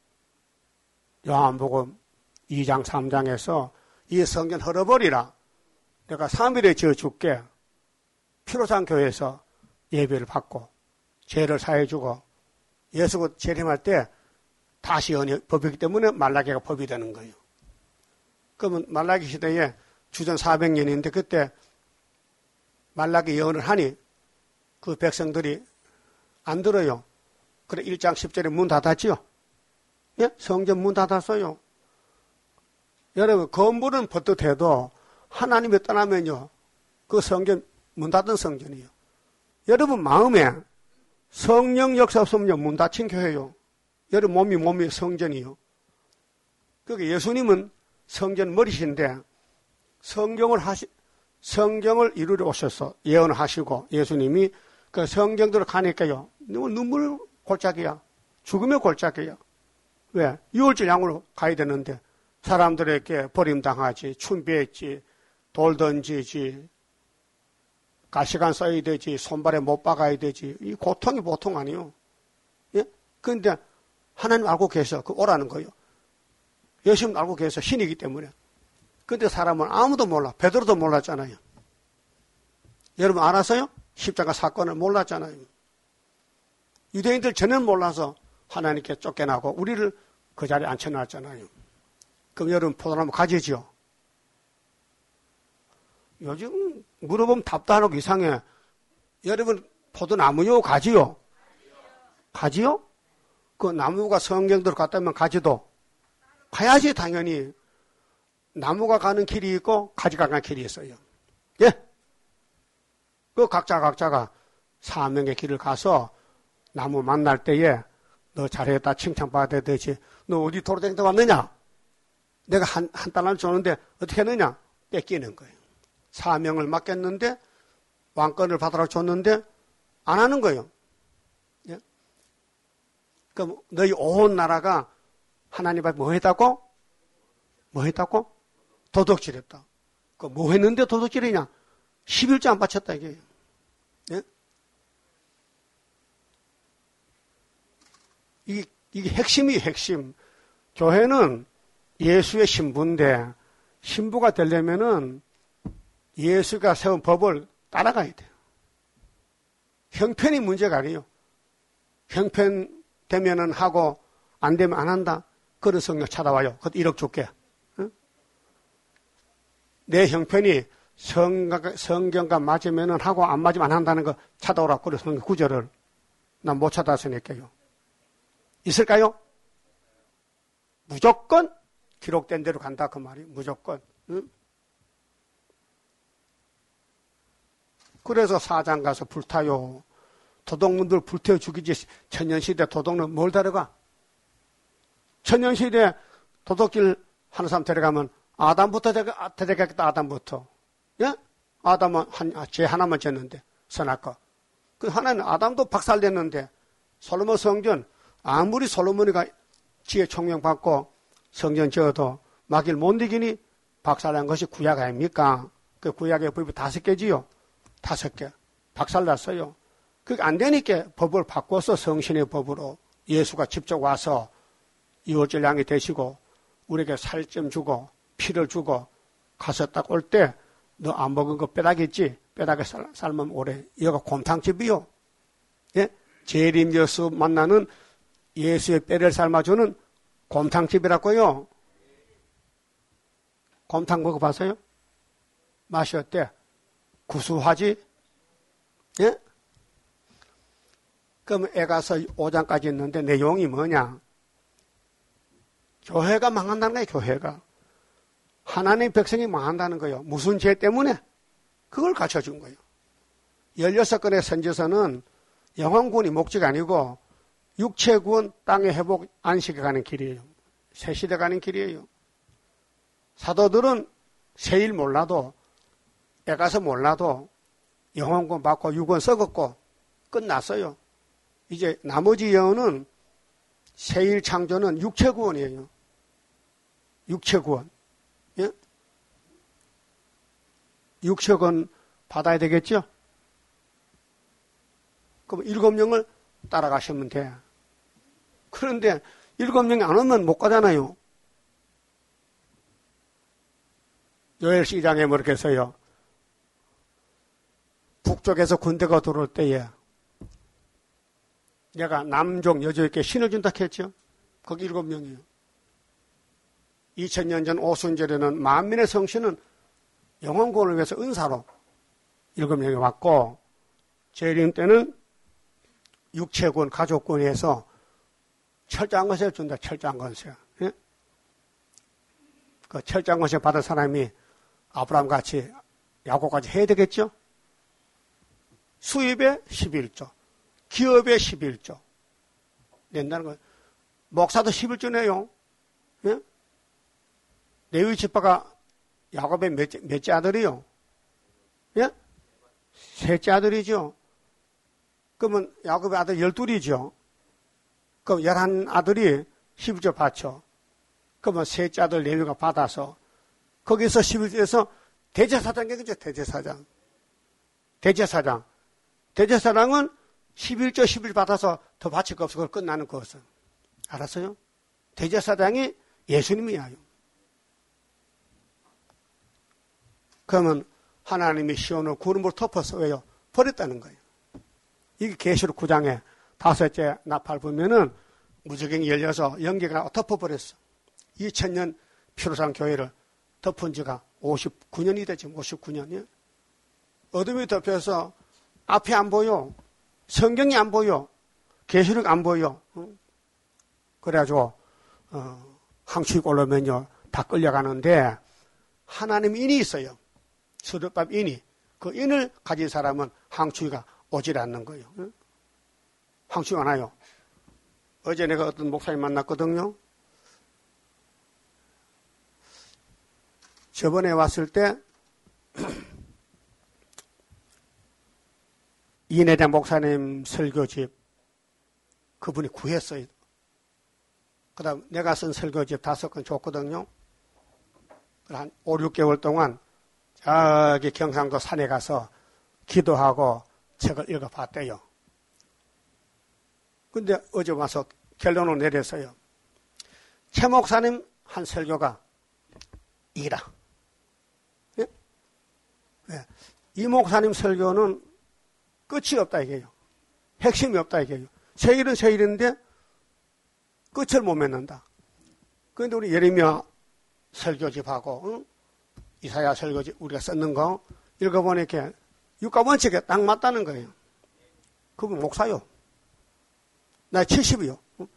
요한복음 이 장 삼 장에서 이 성전 헐어버리라. 내가 삼 일에 지어줄게. 피로산 교회에서 예배를 받고 죄를 사해주고 예수가 재림할 때 다시 언약 법이기 때문에 말라기가 법이 되는 거예요. 그러면 말라기 시대에 주전 사백 년인데 그때 말라기 예언을 하니 그 백성들이 안 들어요. 그래 일 장 십 절에 문 닫았지요. 예? 성전 문 닫았어요. 여러분 건물은 버뜩해도 하나님이 떠나면요. 그 성전 문 닫은 성전이에요. 여러분 마음에 성령 역사 없으면요. 문 닫힌 교회요. 여러분 몸이 몸이 성전이요. 그게 예수님은 성전 머리신데 성경을 하시 성경을 이루려 오셔서 예언을 하시고 예수님이 그 성경대로 가니까요. 눈물 골짜기야. 죽으면 골짜기야. 왜? 유월절 양으로 가야 되는데 사람들에게 버림당하지, 춤비했지, 돌 던지지, 가시관 써야 되지, 손발에 못 박아야 되지. 이 고통이 보통 아니요. 예? 그런데 하나님 알고 계셔. 그 오라는 거요. 예수님 알고 계셔. 신이기 때문에. 근데 사람은 아무도 몰라. 베드로도 몰랐잖아요. 여러분 알았어요? 십자가 사건을 몰랐잖아요. 유대인들 전혀 몰라서 하나님께 쫓겨나고 우리를 그 자리에 앉혀놨잖아요. 그럼 여러분 포도나무 가지죠? 요즘 물어보면 답도 안 하고 이상해. 여러분 포도나무요? 가지요? 가지요? 그 나무가 성경대로 갔다면 가지도 가야지 당연히. 나무가 가는 길이 있고 가지가 가는 길이 있어요. 예? 그 각자 각자가 사명의 길을 가서 나무 만날 때에 너 잘했다 칭찬받아야 되지. 너 어디 도로다니다 왔느냐? 내가 한, 한 달러를 줬는데 어떻게 했느냐? 뺏기는 거예요. 사명을 맡겼는데 왕권을 받으라고 줬는데 안 하는 거예요. 예? 그럼 너희 온 나라가 하나님 앞에 뭐 했다고? 뭐 했다고? 도둑질했다. 그 뭐 했는데 도둑질이냐? 십일조 안 바쳤다 이게. 예? 이게, 이게 핵심이에요, 핵심. 교회는 예수의 신부인데 신부가 되려면은 예수가 세운 법을 따라가야 돼요. 형편이 문제가 아니에요. 형편 되면은 하고 안 되면 안 한다. 그런 성경 찾아와요. 그것도 일억 줄게. 응? 내 형편이 성경, 성경과 맞으면은 하고 안 맞으면 안 한다는 거 찾아오라고 그래 성경 구절을. 난 못 찾아서니까요. 있을까요? 무조건 기록된 대로 간다 그 말이에요. 무조건. 응? 그래서 사장 가서 불타요. 도둑놈들 불태워 죽이지. 천년시대 도둑놈 뭘 데려가? 천년시대 도둑질 하는 사람 데려가면 아담부터 데려가겠다. 아담부터. 예? 아담은 한, 죄 하나만 졌는데 선악과. 그 하나는 아담도 박살냈는데 솔로몬 성전 아무리 솔로몬이가 지혜 총명 받고 성전 지어도 마귀를 못 이기니 박살난 것이 구약 아닙니까? 그 구약의 법이 다섯 개지요. 다섯 개. 박살났어요. 그게 안 되니까 법을 바꿔서 성신의 법으로 예수가 직접 와서 이월절 양이 되시고 우리에게 살 좀 주고 피를 주고 가서 딱 올 때 너 안 먹은 거 빼다겠지? 빼다가 삶으면 오래. 여기가 곰탕집이요. 예? 재림 예수 만나는 예수의 뼈를 삶아주는 곰탕집이라고요. 곰탕 먹어봤어요? 맛이 어때? 구수하지? 예? 그럼 애 가서 오 장까지 있는데 내용이 뭐냐? 교회가 망한다는 거예요, 교회가. 하나님의 백성이 망한다는 거예요. 무슨 죄 때문에? 그걸 가르쳐준 거예요. 열여섯 건의 선지서는 영혼구원이 목적이 아니고 육체구원, 땅의 회복, 안식에 가는 길이에요. 새 시대 가는 길이에요. 사도들은 새 일 몰라도 애 가서 몰라도 영혼구원 받고 육원 썩었고 끝났어요. 이제 나머지 영혼은 새 일 창조는 육체구원이에요. 육체구원. 예? 육체구원 받아야 되겠죠? 그럼 일곱 명을 따라가시면 돼. 그런데 일곱 명이 안 오면 못 가잖아요. 요엘 시장에 뭐렇게 써요? 북쪽에서 군대가 들어올 때에 내가 남종 여족에게 신을 준다 했죠. 거기 일곱 명이에요. 이천 년 전 오순절에는 만민의 성신은 영혼구원을 위해서 은사로 일곱 명이 왔고 재림 때는 육체구원, 가족구원에서 철저한 것을 준다. 철저한 것을. 예? 그 철저한 것을 받은 사람이 아브라함 같이 야곱까지 해야 되겠죠? 수입에 십일조, 기업에 십일조 낸다는 거예요. 목사도 십일조 내요. 예? 레위 지파가 야곱의 몇째, 몇째 아들이요? 예? 셋째 아들이죠. 그러면 야곱의 아들 열둘이죠. 그럼 열한 아들이 십일조 바쳐. 그러면 셋째 아들 레위가 받아서 거기서 십일조에서 대제사장 얘기죠. 대제사장. 대제사장. 대제사장은 십일조 십일 받아서 더 바칠 거 없어. 그걸 끝나는 것은. 알았어요? 대제사장이 예수님이야. 그러면 하나님이 시온을 구름으로 덮어서 왜요? 버렸다는 거예요. 이게 계시록 구 장에 다섯째 나팔 보면은 무저갱이 열려서 연기가 덮어버렸어. 이천 년 피로상 교회를 덮은 지가 오십구 년이 되지, 오십구 년이요. 어둠이 덮여서 앞이 안 보여. 성경이 안 보여. 계시록 안 보여. 그래가지고, 어, 항축이 올라오면요, 다 끌려가는데, 하나님 인이 있어요. 수르밥 인이. 그 인을 가진 사람은 항축이가 오질 않는 거예요. 항축이 안 와요. 어제 내가 어떤 목사님 만났거든요. 저번에 왔을 때, 이내대 목사님 설교집, 그분이 구했어요. 그 다음 내가 쓴 설교집 다섯 건 줬거든요. 한 오, 육 개월 동안 저기 경상도 산에 가서 기도하고 책을 읽어봤대요. 근데 어제 와서 결론을 내렸어요. 최 목사님 한 설교가 이라. 예? 예. 이 목사님 설교는 끝이 없다 이게요. 핵심이 없다 이게요. 새 일은 새 일인데 끝을 못 맺는다. 그런데 우리 예레미야 설교집하고 응? 이사야 설교집 우리가 썼는 거 읽어보니까 육가 원칙에 딱 맞다는 거예요. 그분 목사요. 나 칠십이요. 응?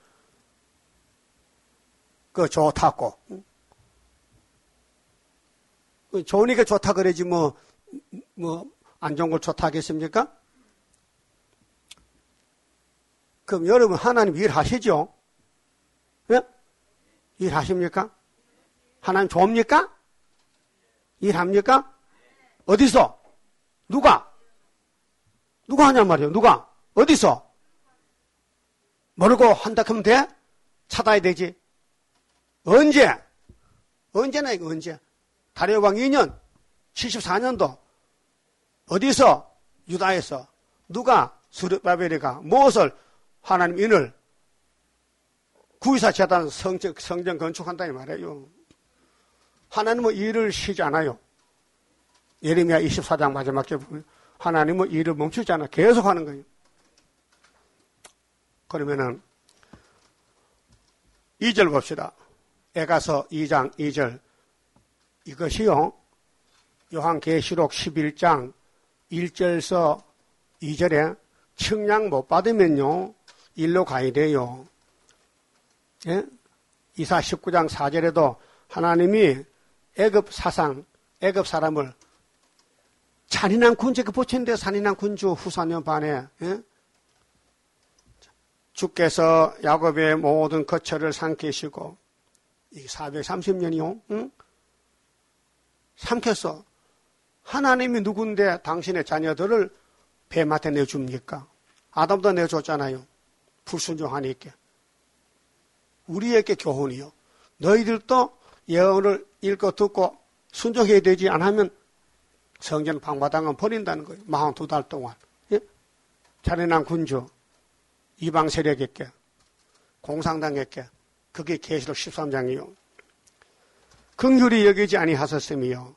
그거 좋다고. 응? 좋으니까 좋다 그러지 뭐, 뭐, 안 좋은 걸 좋다 하겠습니까? 그럼 여러분 하나님 일하시죠? 예? 일하십니까? 하나님 좋습니까? 일합니까? 어디서? 누가? 누가 하냔 말이에요. 누가? 어디서? 모르고 한다 하면 돼? 찾아야 되지. 언제? 언제나 이거 언제? 다리오 왕 이 년 칠십사 년도 어디서? 유다에서 누가? 스룹바벨이가 무엇을? 하나님 인을 구이사 재단 성정, 성전 건축한다니 말이에요. 하나님은 일을 쉬지 않아요. 예레미야 이십사 장 마지막 절 보면 하나님은 일을 멈추지 않아. 계속 하는 거예요. 그러면은 이 절 봅시다. 에가서 이 장 이 절 이것이요. 요한계시록 십일 장 일 절서 이 절에 측량 못 받으면요. 일로 가야 돼요. 예? 이사 십구 장 사 절에도 하나님이 애굽 사상, 애굽 사람을 잔인한 군주에게 붙였는데 잔인한 군주 후사년 반에 예? 주께서 야곱의 모든 거처를 삼키시고 이 사백삼십 년이요. 응? 삼켰어. 하나님이 누군데 당신의 자녀들을 뱀한테 내줍니까? 아담도 내줬잖아요. 불순종하니까. 우리에게 교훈이요. 너희들도 예언을 읽고 듣고 순종해야 되지 않으면 성전 방바닥은 버린다는 거예요. 사십이 달 동안. 예? 잔인한 군주, 이방 세력에게, 공산당에게, 그게 계시록 십삼 장이요. 긍휼히 여기지 아니하셨음이요.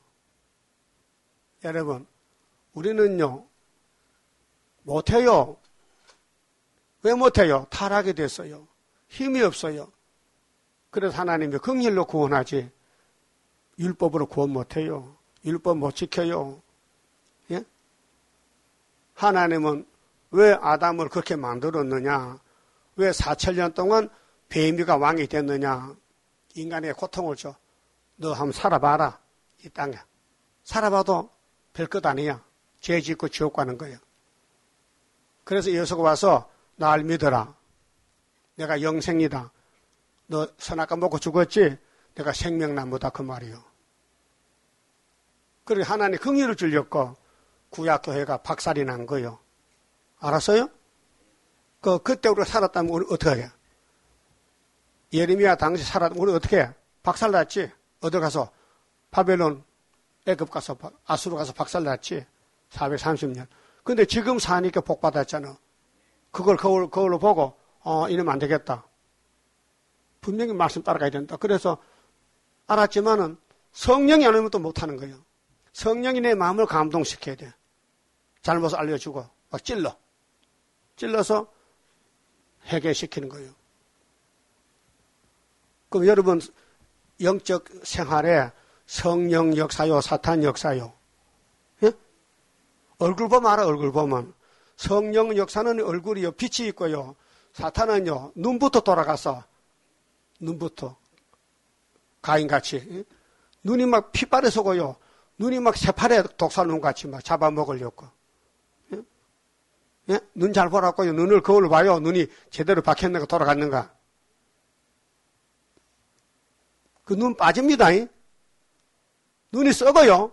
여러분, 우리는요, 못해요. 왜 못해요? 타락이 됐어요. 힘이 없어요. 그래서 하나님이 긍휼로 구원하지 율법으로 구원 못해요. 율법 못 지켜요. 예? 하나님은 왜 아담을 그렇게 만들었느냐? 왜 사천 년 동안 뱀이가 왕이 됐느냐? 인간에게 고통을 줘. 너 한번 살아봐라. 이 땅에. 살아봐도 별것 아니야. 죄 짓고 지옥 가는 거예요. 그래서 예수가 와서 날 믿어라. 내가 영생이다. 너 선악과 먹고 죽었지? 내가 생명나무다 그 말이요. 그리고 하나님 긍휼을 주려고 구약교회가 박살이 난 거예요. 알았어요? 그, 그때 우리가 살았다면 우리 어떻게 해? 예레미야 당시 살았다면 우리 어떻게 해? 박살 났지? 어디 가서? 바벨론, 애굽 가서, 아수르 가서 박살 났지? 사백삼십 년. 근데 지금 사니까 복 받았잖아. 그걸 거울, 거울로 보고, 어, 이러면 안 되겠다. 분명히 말씀 따라가야 된다. 그래서 알았지만은 성령이 안 오면 또 못하는 거예요. 성령이 내 마음을 감동시켜야 돼. 잘못을 알려주고, 막 찔러. 찔러서 해결시키는 거예요. 그럼 여러분, 영적 생활에 성령 역사요, 사탄 역사요. 예? 얼굴 보면 알아, 얼굴 보면. 성령 역사는 얼굴이요, 빛이 있고요. 사탄은요, 눈부터 돌아가서, 눈부터. 가인같이. 예? 눈이 막 핏발에 속어요. 눈이 막 새파래 독사눈같이 막 잡아먹으려고. 예? 예? 눈 잘 보라고요. 눈을 거울로 봐요. 눈이 제대로 박혔는가 돌아갔는가. 그 눈 빠집니다. 이? 눈이 썩어요.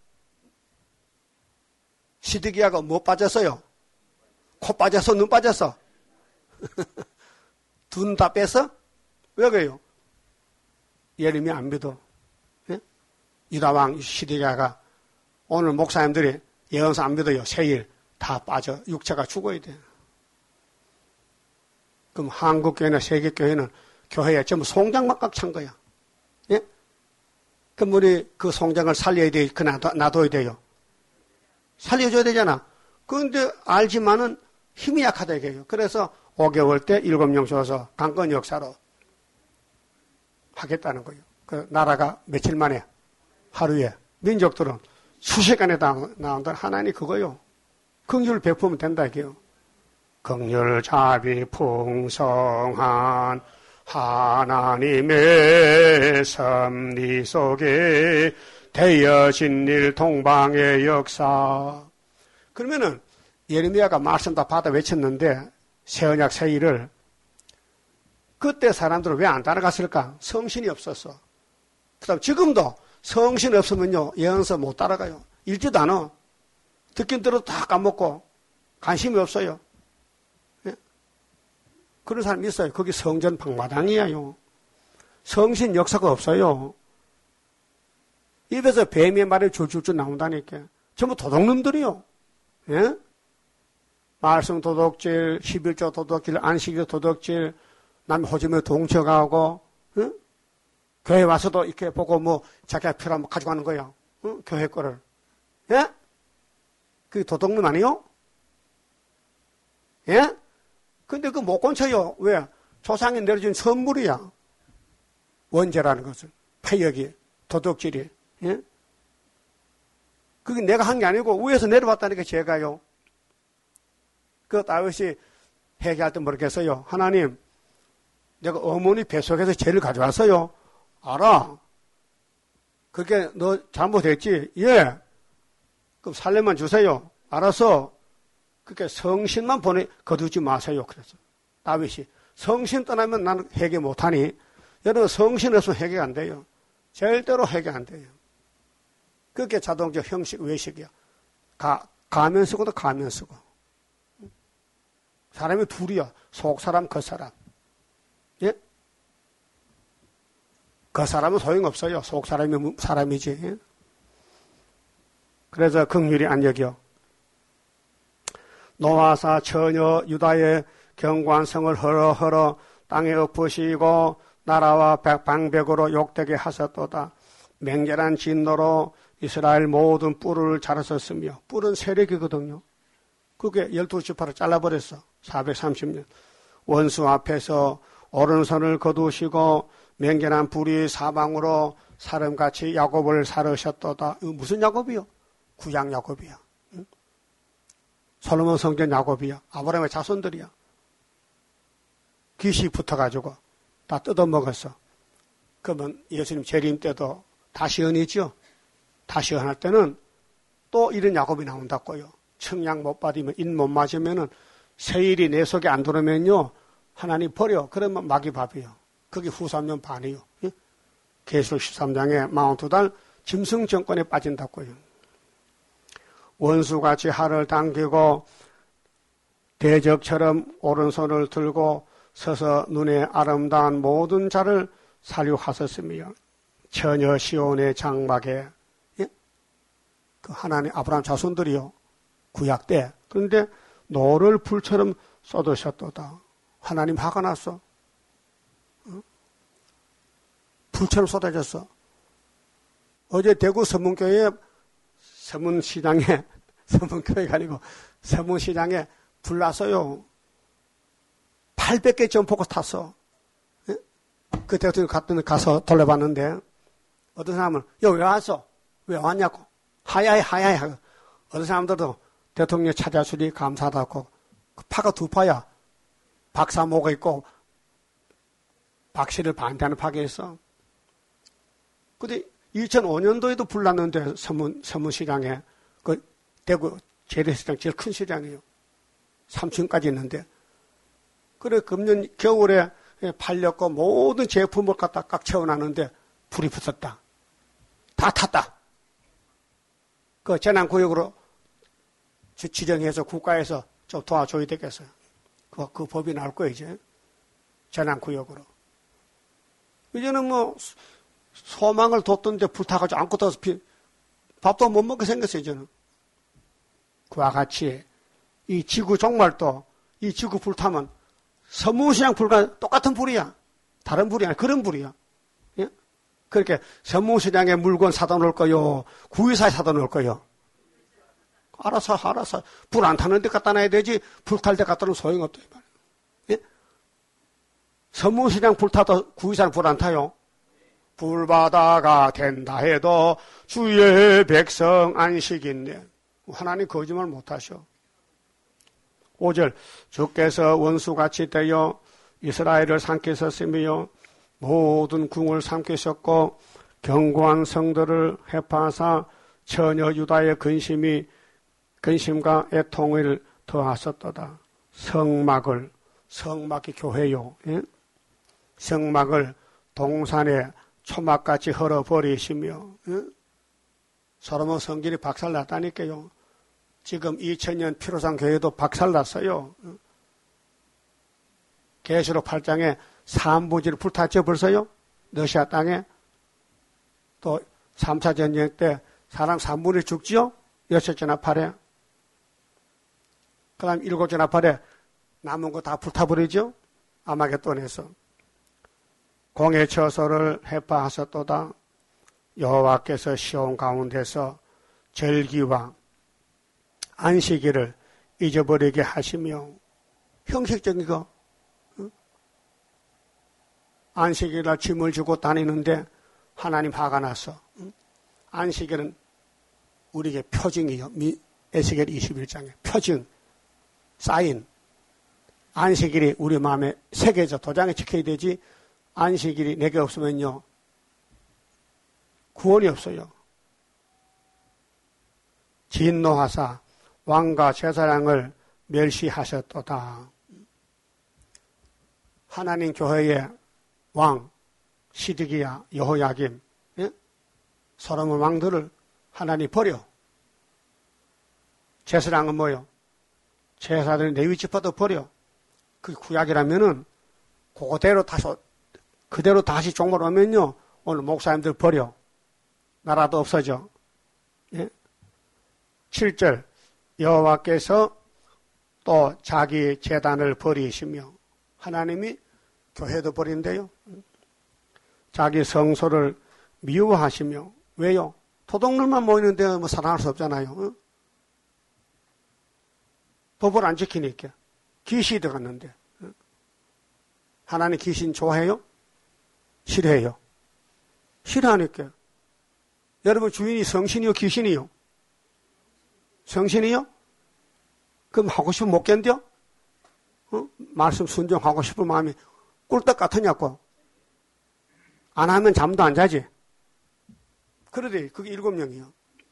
시드기야가 뭐 빠졌어요? 코 빠져서 눈 빠졌어. 눈 다 뺐어? 왜 그래요? 예림이 안 믿어. 예? 유다왕 시드기야가 오늘 목사님들이 예언서 안 믿어요. 세일 다 빠져. 육체가 죽어야 돼. 그럼 한국교회나 세계교회는 교회에 전부 송장만 꽉 찬 거야. 예? 그럼 우리 그 송장을 살려야 돼. 그 놔둬, 놔둬야 돼요. 살려줘야 되잖아. 그런데 알지만은 힘이 약하다 이거예요. 그래서 오 개월 때 일곱 명 줘서 강권 역사로 하겠다는 거예요. 그 나라가 며칠 만에 하루에 민족들은 수시간에 나온다. 하나님 그거요. 긍휼을 베푸면 된다 이게요. 긍휼 자비 풍성한 하나님의 섭리 속에 되어진 일 동방의 역사. 그러면은 예레미야가 말씀 다 받아 외쳤는데 새언약 새일을 그때 사람들은 왜 안 따라갔을까? 성신이 없었어. 그다음 지금도 성신 없으면요 예언서 못 따라가요. 읽지도 않아. 듣긴 들어도 다 까먹고 관심이 없어요. 예? 그런 사람이 있어요. 거기 성전 방마당이에요. 성신 역사가 없어요. 입에서 뱀의 말이 줄줄줄 나온다니까. 전부 도둑놈들이요. 예? 말씀 도둑질, 십일조 도둑질, 안식일 도둑질, 남 호주머니 동쳐가고, 예? 교회 와서도 이렇게 보고 뭐 자기가 필요하면 가져가는 거예요. 어? 교회 거를. 예? 그게 도둑놈 아니요? 예? 근데 그 못 건쳐요. 왜? 조상이 내려준 선물이야. 원죄라는 것은. 폐역이, 도둑질이. 예? 그게 내가 한 게 아니고 위에서 내려왔다니까 제가요. 그 다윗이 회개할 때 모르겠어요. 하나님, 내가 어머니 뱃속에서 죄를 가져왔어요. 알아. 그렇게 너 잘못했지? 예. 그럼 살렘만 주세요. 알아서. 그렇게 성신만 보내, 거두지 마세요. 그래서. 다윗이. 성신 떠나면 나는 회개 못하니. 여러분, 성신 없으면 회개가 안 돼요. 절대로 회개 안 돼요. 그게 자동적 형식, 외식이야. 가, 가면 쓰고도 가면 쓰고. 사람이 둘이야. 속 사람, 겉 사람. 예? 그 사람은 소용없어요. 속 사람이 사람이지. 예? 그래서 긍휼이 안 여겨. 노아사 처녀 유다의 경관성을 허러허러 땅에 엎으시고 나라와 방백으로 욕되게 하셨도다. 맹렬한 진노로 이스라엘 모든 뿔을 자르셨으며 뿔은 세력이거든요. 그게 열두 지파를 잘라버렸어. 사백삼십 년. 원수 앞에서 오른손을 거두시고 맹렬한 불이 사방으로 사람같이 야곱을 사르셨도다. 무슨 야곱이요? 구약 야곱이야. 응? 솔로몬 성전 야곱이야. 아브라함의 자손들이야. 귀시 붙어가지고 다 뜯어먹었어. 그러면 예수님 재림 때도 다시 은이죠. 다시 은할 때는 또 이런 야곱이 나온다고요. 청약 못 받으면 인 못 맞으면은 세일이 내 속에 안 들어오면요 하나님 버려. 그러면 마귀 밥이요. 그게 후 삼 년 반이요. 예? 계시록 십삼 장에 사십이 달 짐승 정권에 빠진다고요. 원수같이 할을 당기고 대적처럼 오른손을 들고 서서 눈에 아름다운 모든 자를 살육하셨으며 처녀 시온의 장막에 예? 그 하나님 아브라함 자손들이요 구약 때 그런데 노를 불처럼 쏟으셨도다. 하나님 화가 났어. 어? 불처럼 쏟아졌어. 어제 대구 서문교회 서문시장에 서문교회가 아니고 서문시장에 불 났어요. 팔백 개 점포가 탔어. 예? 그 대통령 갔더니 가서 돌려봤는데 어떤 사람은 여기 왜 왔어? 왜 왔냐고. 하야해 하야해 하고. 어떤 사람들도 대통령 찾아주니 감사하다고. 그 파가 두 파야. 박사모가 있고 박씨를 반대하는 파가 있어. 근데 이천오 년도에도 불 났는데 서문, 서문시장에 그 대구 재래시장 제일 큰 시장이에요. 삼 층까지 있는데. 그래 금년 겨울에 팔렸고 모든 제품을 갖다 꽉 채워놨는데 불이 붙었다. 다 탔다. 그 재난구역으로 지정해서 국가에서 좀 도와줘야 되겠어요. 그, 그 법이 나올 거예요, 이제. 재난구역으로. 이제는 뭐, 소망을 뒀던데 불타가지고 안고 떠서 비, 밥도 못 먹게 생겼어요, 이제는. 그와 같이, 이 지구 종말도, 이 지구 불타면, 서문시장 불과 똑같은 불이야. 다른 불이 아니야. 그런 불이야. 예? 그렇게, 서문시장에 물건 사다 놓을 거요? 구이사에 사다 놓을 거요? 알아서, 알아서. 불 안 타는 데 갖다 놔야 되지, 불 탈 때 갖다 놓으면 소용없다. 예? 서문시장 불타도 구이사는 불 안 타요? 불바다가 된다 해도 주의 백성 안식인데. 하나님 거짓말 못 하셔. 오 절. 주께서 원수같이 되어 이스라엘을 삼키셨으며 모든 궁을 삼키셨고 견고한 성들을 해파하사 처녀 유다의 근심이 근심과 애통을 더하셨도다. 성막을, 성막이 교회요. 예? 성막을 동산에 초막같이 헐어버리시며, 예? 솔로몬 성전이 박살났다니까요. 지금 이천 년 피로상 교회도 박살났어요. 예? 계시록 팔 장에 삼부지를 불탔죠, 벌써요? 러시아 땅에. 또 삼 차 전쟁 때 사람 삼분이 죽지요? 여섯 전합할에. 그 다음 일곱 전합할에 남은 거 다 불타버리죠? 아마겟돈에서. 공의 처소를 해파하셨도다. 여호와께서 시온 가운데서 절기와 안식일을 잊어버리게 하시며, 형식적인 거, 응? 안식일날 짐을 주고 다니는데 하나님 화가 났어. 응? 안식일은 우리에게 표징이요. 에스겔 이십일 장에 표징, 사인. 안식일이 우리 마음에 새겨져 도장에 찍혀야 되지. 안식일이 내게 없으면요, 구원이 없어요. 진노하사 왕과 제사장을 멸시하셨도다. 하나님 교회의 왕 시드기야, 여호야김, 예? 솔로몬 왕들을 하나님 버려. 제사장은 뭐요? 제사들은 레위 지파도 버려. 그게 구약이라면은 그대로 다시 그대로 다시 종말 오면요, 오늘 목사님들 버려. 나라도 없어져. 예? 칠 절. 여호와께서 또 자기 제단을 버리시며, 하나님이 교회도 버린대요. 자기 성소를 미워하시며. 왜요? 토독들만 모이는데 뭐 사랑할 수 없잖아요. 어? 법을 안 지키니까. 귀신이 들어갔는데. 어? 하나님 귀신 좋아해요? 싫어해요? 싫어하니까. 여러분 주인이 성신이요, 귀신이요? 성신이요? 그럼 하고 싶으면 못 견뎌? 어? 말씀 순종하고 싶은 마음이 꿀떡 같으냐고. 안 하면 잠도 안 자지. 그러대. 그게 일곱 명이요.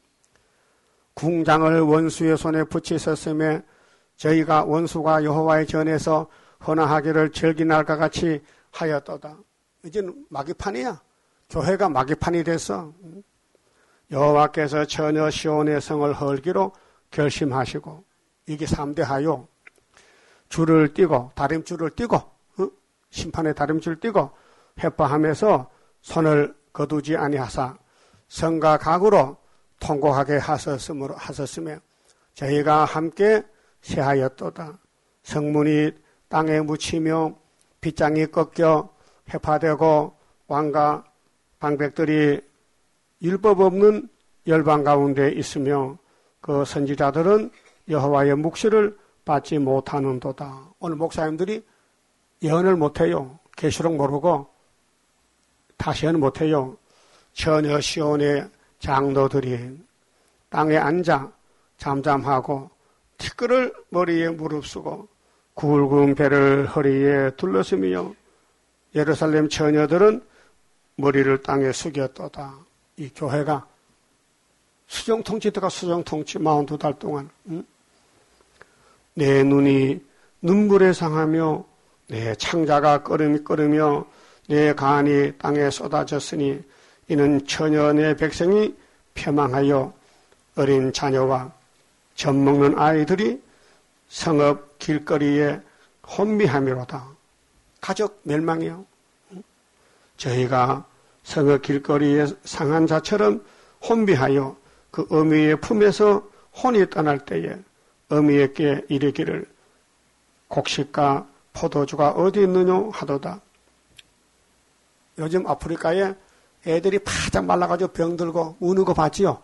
궁장을 원수의 손에 붙이셨음에 저희가 원수가 여호와의 전에서 헌화하기를 절기날과 같이 하였도다. 이제는 마귀판이야. 교회가 마귀판이 됐어. 여호와께서 처녀 시온의 성을 헐기로 결심하시고, 이게 삼 대 하요. 줄을 띄고, 다림줄을 띄고, 어? 심판의 다림줄을 띄고 회파하면서 손을 거두지 아니하사 성과 각으로 통곡하게 하셨으므로 하셨으며, 저희가 함께 쇠하였도다. 성문이 땅에 묻히며 빗장이 꺾여 해파되고 왕과 방백들이 율법 없는 열방 가운데 있으며 그 선지자들은 여호와의 묵시를 받지 못하는도다. 오늘 목사님들이 예언을 못해요. 계시록 모르고 다시 예언 못해요. 처녀 시온의 장로들이 땅에 앉아 잠잠하고 티끌을 머리에 무릅쓰고 굵은 배를 허리에 둘러쓰며 예루살렘 처녀들은 머리를 땅에 숙였도다. 이 교회가 수정통치다가 수정통치 마흔두 달 동안 응? 내 눈이 눈물에 상하며 내 창자가 끓음이 끓으며 내 간이 땅에 쏟아졌으니 이는 처녀 내 백성이 패망하여 어린 자녀와 젖 먹는 아이들이 성읍 길거리에 혼미함이로다. 가족 멸망이요. 저희가 성읍 길거리에 상한 자처럼 혼미하여 그 어미의 품에서 혼이 떠날 때에 어미에게 이르기를 곡식과 포도주가 어디 있느냐 하도다. 요즘 아프리카에 애들이 바짝 말라가지고 병들고 우는 거 봤지요?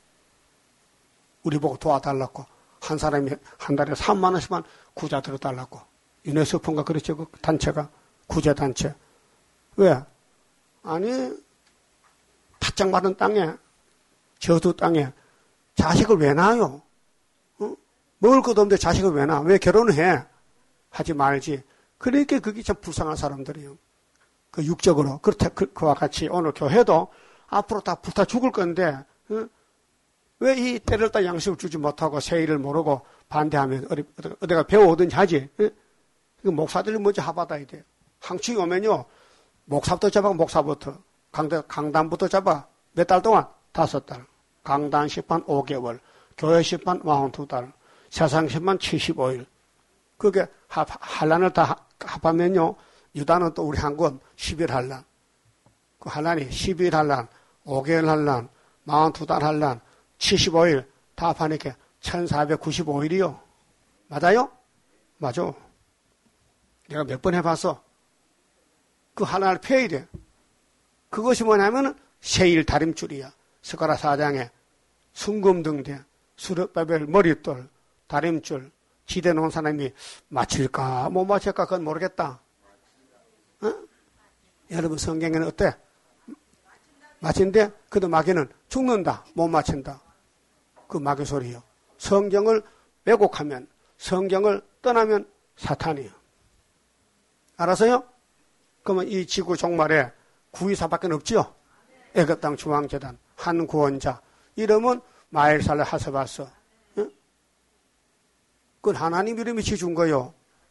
우리 보고 도와달라고. 한 사람이 한 달에 삼만 원씩만 구자 들어달라고. 유네스코인가 그렇죠? 그 단체가. 구제단체. 왜? 아니, 바짝 마른 땅에, 저두 땅에 자식을 왜 낳아요? 어? 먹을 것도 없는데 자식을 왜 낳아? 왜 결혼을 해? 하지 말지. 그러니까 그게 참 불쌍한 사람들이에요. 그 육적으로. 그렇다, 그, 그와 같이 오늘 교회도 앞으로 다 불타 죽을 건데, 어? 왜 이 때를 따 양식을 주지 못하고 세일을 모르고 반대하면 어디, 어디가 배워오든지 하지? 어? 목사들이 먼저 하받아야 돼. 항충이 오면요, 목사부터 잡아, 목사부터. 강단, 강단부터 잡아. 몇 달 동안? 다섯 달. 강단 십반 오 개월. 교회 십반 사십이 달. 세상 십반 칠십오 일. 그게 합, 한란을 다 합하면요, 유다는 또 우리 한국 십 일 한란. 그 한란이 십 일 한란, 오 개월 한란, 사십이 달 한란, 칠십오 일 다 합하니까 천사백구십오 일이요. 맞아요? 맞아. 내가 몇 번 해봤어. 그 하나를 펴야 그것이 뭐냐면 세일 다림줄이야. 스가랴 사 장에 순금등대, 수르바벨 머릿돌, 다림줄, 지대 놓은 사람이 맞힐까 못 맞힐까 그건 모르겠다. 어? 여러분 성경에는 어때? 맞힌데 그도 마귀는 죽는다. 못 맞힌다. 그 마귀 소리요. 성경을 왜곡하면, 성경을 떠나면 사탄이요. 알았어요? 그러면 이 지구 종말에 구의사밖에 없지요? 애굽 땅 중앙재단 한 구원자 이름은 마엘살레 하세바스. 응? 그건 하나님 이름이 지준 거요.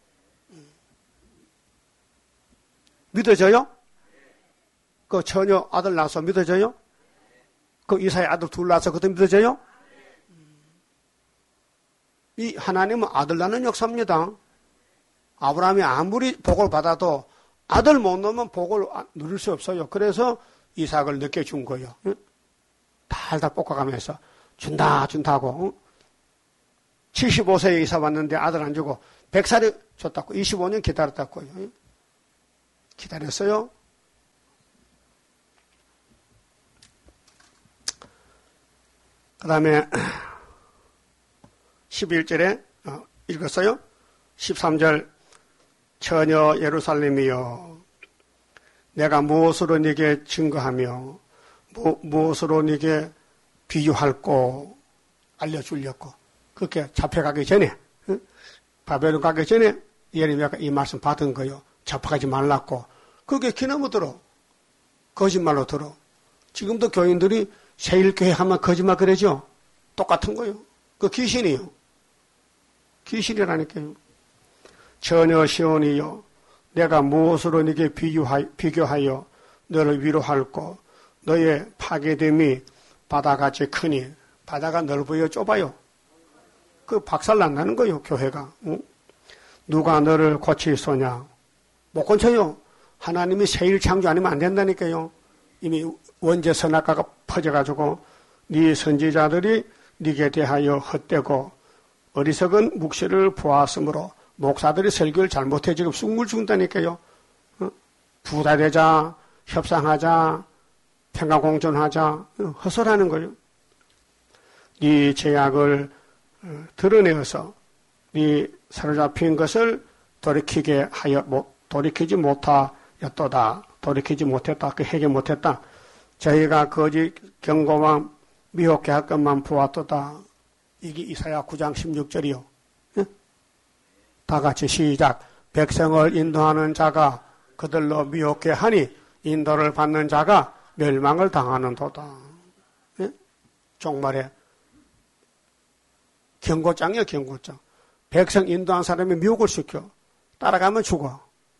믿어져요? 그 처녀 아들 낳아서 믿어져요? 그 이사의 아들 둘 낳아서 그것도 믿어져요? 이 하나님은 아들 낳는 역사입니다. 아브라함이 아무리 복을 받아도 아들 못 넣으면 복을 누릴 수 없어요. 그래서 이삭을 늦게 준 거예요. 응? 달달 볶아가면서 준다 준다고. 응? 칠십오 세에 이사 왔는데 아들 안 주고 백 살이 줬다고. 이십오 년 기다렸다고. 응? 기다렸어요. 그 다음에 십일 절에 어, 읽었어요. 십삼 절 처녀 예루살렘이여 내가 무엇으로 네게 증거하며 무, 무엇으로 네게 비유할꼬 알려주려고 그렇게 잡혀가기 전에 응? 바벨론 가기 전에 예레미야가 이 말씀 받은 거요. 잡혀가지 말라고. 그게 기나무 들어. 거짓말로 들어. 지금도 교인들이 세일교회 하면 거짓말 그러죠. 똑같은 거요. 그 귀신이요. 귀신이라니까요. 처녀 시온이여 내가 무엇으로 네게 비교하여, 비교하여 너를 위로할꼬 너의 파괴됨이 바다같이 크니 바다가 넓어요 좁아요. 그 박살난다는 거요 교회가. 응? 누가 너를 고치소냐. 못 고쳐요. 하나님이 세일 창조 아니면 안 된다니까요. 이미 원죄 선악과가 퍼져가지고 네 선지자들이 네게 대하여 헛되고 어리석은 묵시를 보았으므로 목사들이 설교를 잘못해 지금 쑥물 죽는다니까요. 어? 부자 되자, 협상하자, 평화공존하자, 어, 헛소리하는 거예요. 네 죄악을 어, 드러내어서 네 사로잡힌 것을 돌이키게 하여 못, 돌이키지 못하였도다. 돌이키지 못했다. 그 해결 못했다. 저희가 거짓 경고와 미혹케 할 것만 보았도다. 이게 이사야 구 장 십육 절이요. 예? 다 같이 시작. 백성을 인도하는 자가 그들로 미혹케 하니 인도를 받는 자가 멸망을 당하는 도다. 예? 종말에 경고장이요, 경고장. 백성 인도한 사람이 미혹을 시켜. 따라가면 죽어.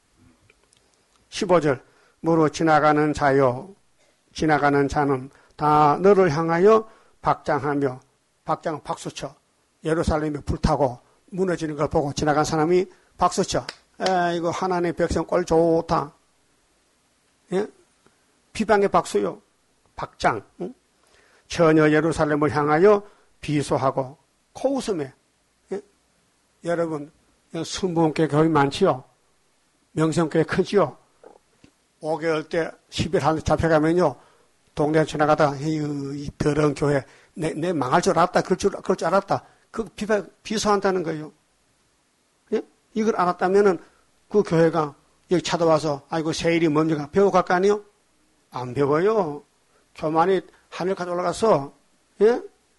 십오 절. 무로 지나가는 자요. 지나가는 자는 다 너를 향하여 박장하며, 박장은 박수쳐. 예루살렘이 불타고 무너지는 걸 보고 지나간 사람이 박수쳐. 에, 이거 하나님의 백성 꼴 좋다. 예? 비방의 박수요. 박장. 응? 전혀 예루살렘을 향하여 비소하고 코웃음에. 예? 여러분, 순복음교회 교회 많지요? 명성교회 크지요? 오 개월 때 십 일 한 잡혀가면요. 동네 지나가다가 이 더러운 교회 내, 내 망할 줄 알았다. 그럴 줄, 그럴 줄 알았다. 그 비방, 비소한다는 거예요. 예? 이걸 알았다면은 그 교회가 여기 찾아와서 아이고 세일이 뭡니까? 배워갈 거 아니에요? 안 배워요. 교만이 하늘까지 올라가서 예?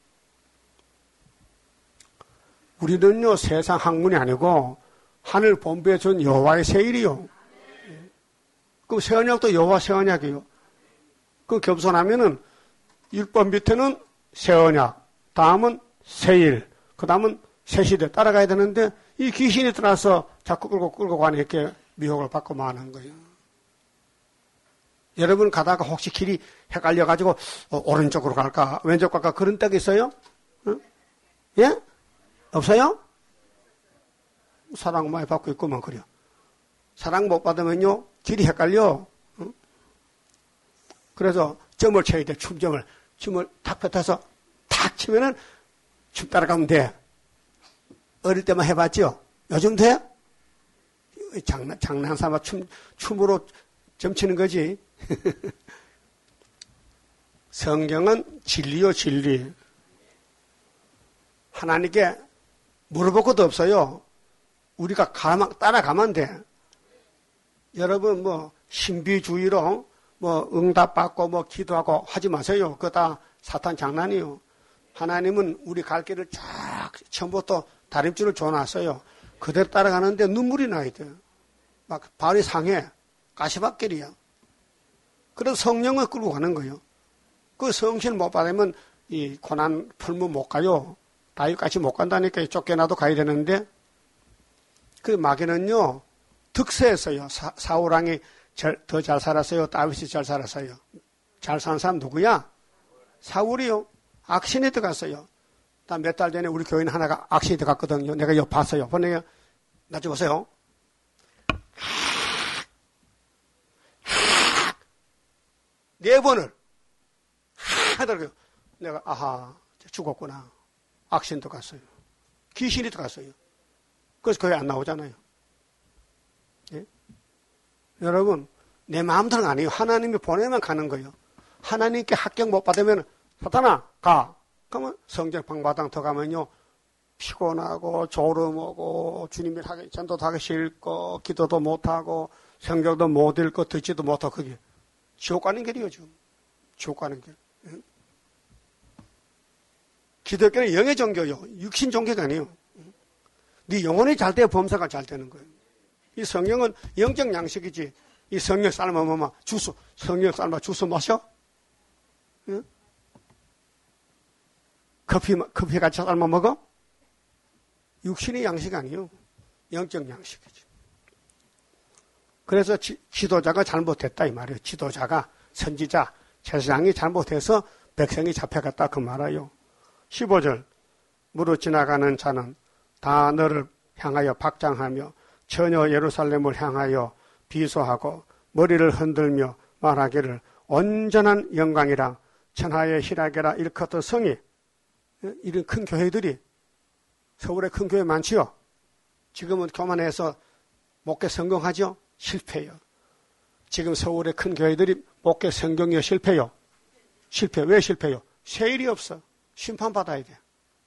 우리는요 세상 학문이 아니고 하늘 본부에 준 여호와의 세일이요. 그 새 언약도 여호와 새 언약이에요. 그 겸손하면은 일 번 밑에는 새 언약, 다음은 세일, 그 다음은 새 시대 따라가야 되는데 이 귀신이 들어와서 자꾸 끌고 끌고 가니 이렇게 미혹을 받고 마는 거예요. 여러분 가다가 혹시 길이 헷갈려가지고 어, 오른쪽으로 갈까 왼쪽 갈까 그런 때가 있어요? 응? 예? 없어요? 사랑 많이 받고 있구만 그래요. 사랑 못 받으면요 길이 헷갈려. 응? 그래서 점을 쳐야 돼. 춤점을. 춤을 탁 뱉어서 탁 치면은 춤 따라가면 돼. 어릴 때만 해봤죠? 요즘 돼? 장난, 장난 삼아 춤, 춤으로 점치는 거지. 성경은 진리요, 진리. 하나님께 물어볼 것도 없어요. 우리가 가만, 따라가면 돼. 여러분, 뭐, 신비주의로, 뭐, 응답받고, 뭐, 기도하고 하지 마세요. 그거 다 사탄 장난이요. 하나님은 우리 갈 길을 쫙, 처음부터 다림줄을 줘놨어요. 그대로 따라가는데 눈물이 나야 돼. 막, 발이 상해. 가시밭길이야. 그래서 성령을 끌고 가는 거예요. 그 성신 못 받으면 이 고난 풀면 못 가요. 다윗같이 못 간다니까 쫓겨나도 가야 되는데, 그 마귀는요, 득세했어요. 사, 사울왕이 더 잘 살았어요. 다윗이 잘 살았어요. 잘 사는 사람 누구야? 사울이요. 악신이 들어갔어요. 몇 달 전에 우리 교인 하나가 악신이 들어갔거든요. 내가 이거 봤어요. 보내요. 나 좀 보세요. 네 번을 하더라고요. 내가 아하 죽었구나. 악신 들어갔어요. 귀신이 들어갔어요. 그래서 교회 안 나오잖아요. 예? 여러분 내 마음대로는 아니에요. 하나님이 보내면 가는 거예요. 하나님께 합격 못 받으면 사탄아 가. 그러면 성전 방바닥 더 가면요. 피곤하고 졸음오고 주님이 하기 전도도 하기 싫고 기도도 못하고 성경도 못 읽고 듣지도 못하고 그게 지옥 가는 길이요. 지금. 지옥 가는 길. 예? 기독교는 영의 종교요. 육신 종교가 아니에요. 네 영혼이 잘 돼야 범사가 잘 되는 거예요. 이 성경은 영적 양식이지. 이 성경 삶아 먹으면 주스, 성경 삶아 주스 마셔? 응? 커피, 커피 같이 삶아 먹어? 육신의 양식 아니에요. 영적 양식이지. 그래서 지, 지도자가 잘못했다 이 말이에요. 지도자가, 선지자, 제사장이 잘못해서 백성이 잡혀갔다 그 말이에요. 십오 절. 무릇 지나가는 자는 다 너를 향하여 박장하며 전혀 예루살렘을 향하여 비소하고 머리를 흔들며 말하기를 온전한 영광이라 천하의 희락이라 일컫던 성이 이런 큰 교회들이 서울에 큰 교회 많지요? 지금은 교만해서 목회 성공하죠? 실패요. 지금 서울의 큰 교회들이 목회 성공이요? 실패요? 실패. 왜 실패요? 세일이 없어. 심판받아야 돼.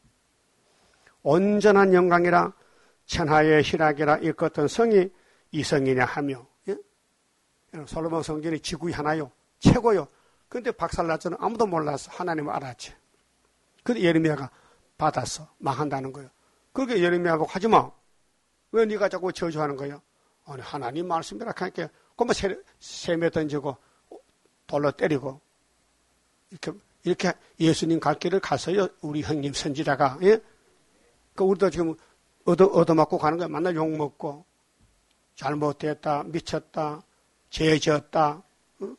온전한 영광이라 천하의 희락이라 일컫던 성이 이 성이냐 하며, 예? 솔로몬 성전이 지구의 하나요. 최고요. 근데 박살났잖아. 아무도 몰랐어. 하나님은 알았지. 근데 예레미야가 받았어. 망한다는 거예요. 그렇게 예레미야 보고 하지 마. 왜 네가 자꾸 저주하는 거야? 아니, 하나님 말씀이라 하니까 그만 셈에 던지고 돌로 때리고 이렇게 이렇게 예수님 갈 길을 갔어요. 우리 형님 선지자가. 예? 그 우리도 지금 얻어 얻어맞고 가는 거야. 맨날 욕 먹고 잘못됐다, 미쳤다, 죄졌다. 응?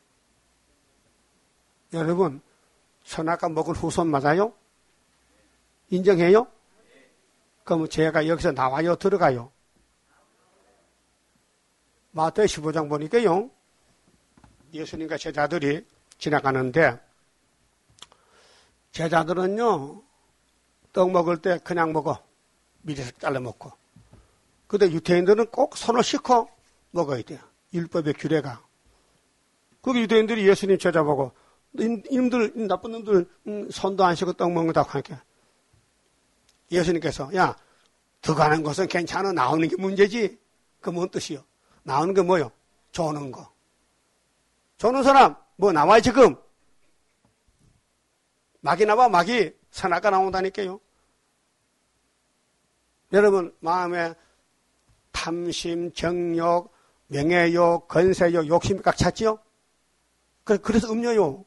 여러분, 선악과 먹을 후손 맞아요? 인정해요? 그럼 죄가 여기서 나와요? 들어가요? 마태복음 십오 장 보니까요, 예수님과 제자들이 지나가는데, 제자들은요, 떡 먹을 때 그냥 먹어. 미리서 잘라 먹고. 근데 유대인들은 꼭 손을 씻고 먹어야 돼요. 율법의 규례가. 그 유대인들이 예수님 제자보고, 이놈들, 나쁜 놈들, 손도 안 씻고 떡 먹는다고 하니까. 예수님께서, 야, 들어가는 것은 괜찮아. 나오는 게 문제지. 그 뭔 뜻이요? 나오는 게 뭐요? 조는 거. 조는 사람, 뭐 나와요, 지금? 막이 나와, 막이. 선악과 나온다니까요. 여러분, 마음에 탐심, 정욕, 명예욕, 건세욕, 욕심이 꽉 찼지요? 그래서 음료요.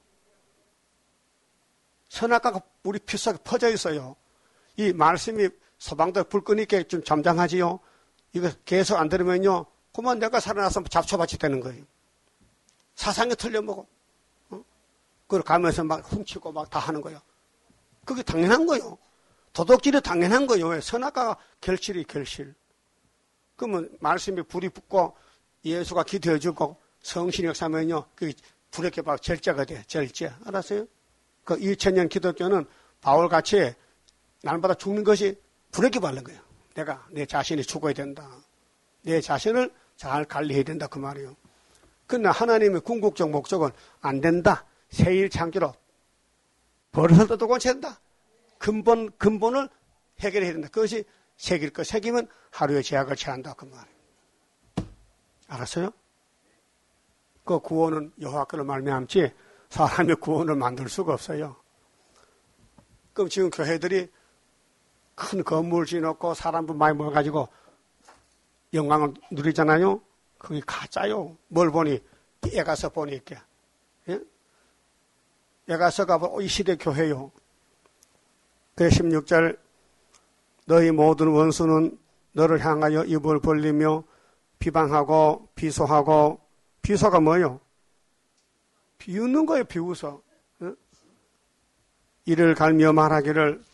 선악과가 우리 피 속에 퍼져 있어요. 이 말씀이 소방도 불 끄니까 좀 잠잠하지요. 이거 계속 안 들으면요. 그만 내가 살아나서 잡초밭이 되는 거예요. 사상이 틀려먹어. 어? 그걸 가면서 막 훔치고 막 다 하는 거예요. 그게 당연한 거예요. 도덕질이 당연한 거예요. 왜? 선악과가 결실이 결실. 그러면 말씀이 불이 붙고 예수가 기도해주고 성신 역사면요. 그게 불에 막 절제가 돼. 절제. 알았어요? 그 이천 년 기독교는 바울같이 날마다 죽는 것이 불에 바른 거예요. 내가 내 자신이 죽어야 된다. 내 자신을 잘 관리해야 된다. 그 말이에요. 그러나 하나님의 궁극적 목적은 안 된다. 세일 창조로 버릇을 떠도 된다. 근본, 근본을 해결해야 된다. 그것이 새길 것. 새기면 하루의 제약을 취한다. 그 말이에요. 알았어요? 그 구원은 여호와께로 말미암지 사람의 구원을 만들 수가 없어요. 그럼 지금 교회들이 큰 건물 지어놓고 사람도 많이 모여가지고 영광을 누리잖아요. 그게 가짜요. 뭘 보니? 애가서 보니까. 예? 애가서가 이 시대 교회요. 그 십육 절 너희 모든 원수는 너를 향하여 입을 벌리며 비방하고 비소하고 비소가 뭐요? 비웃는 거예요. 비웃어. 예? 이를 갈며 말하기를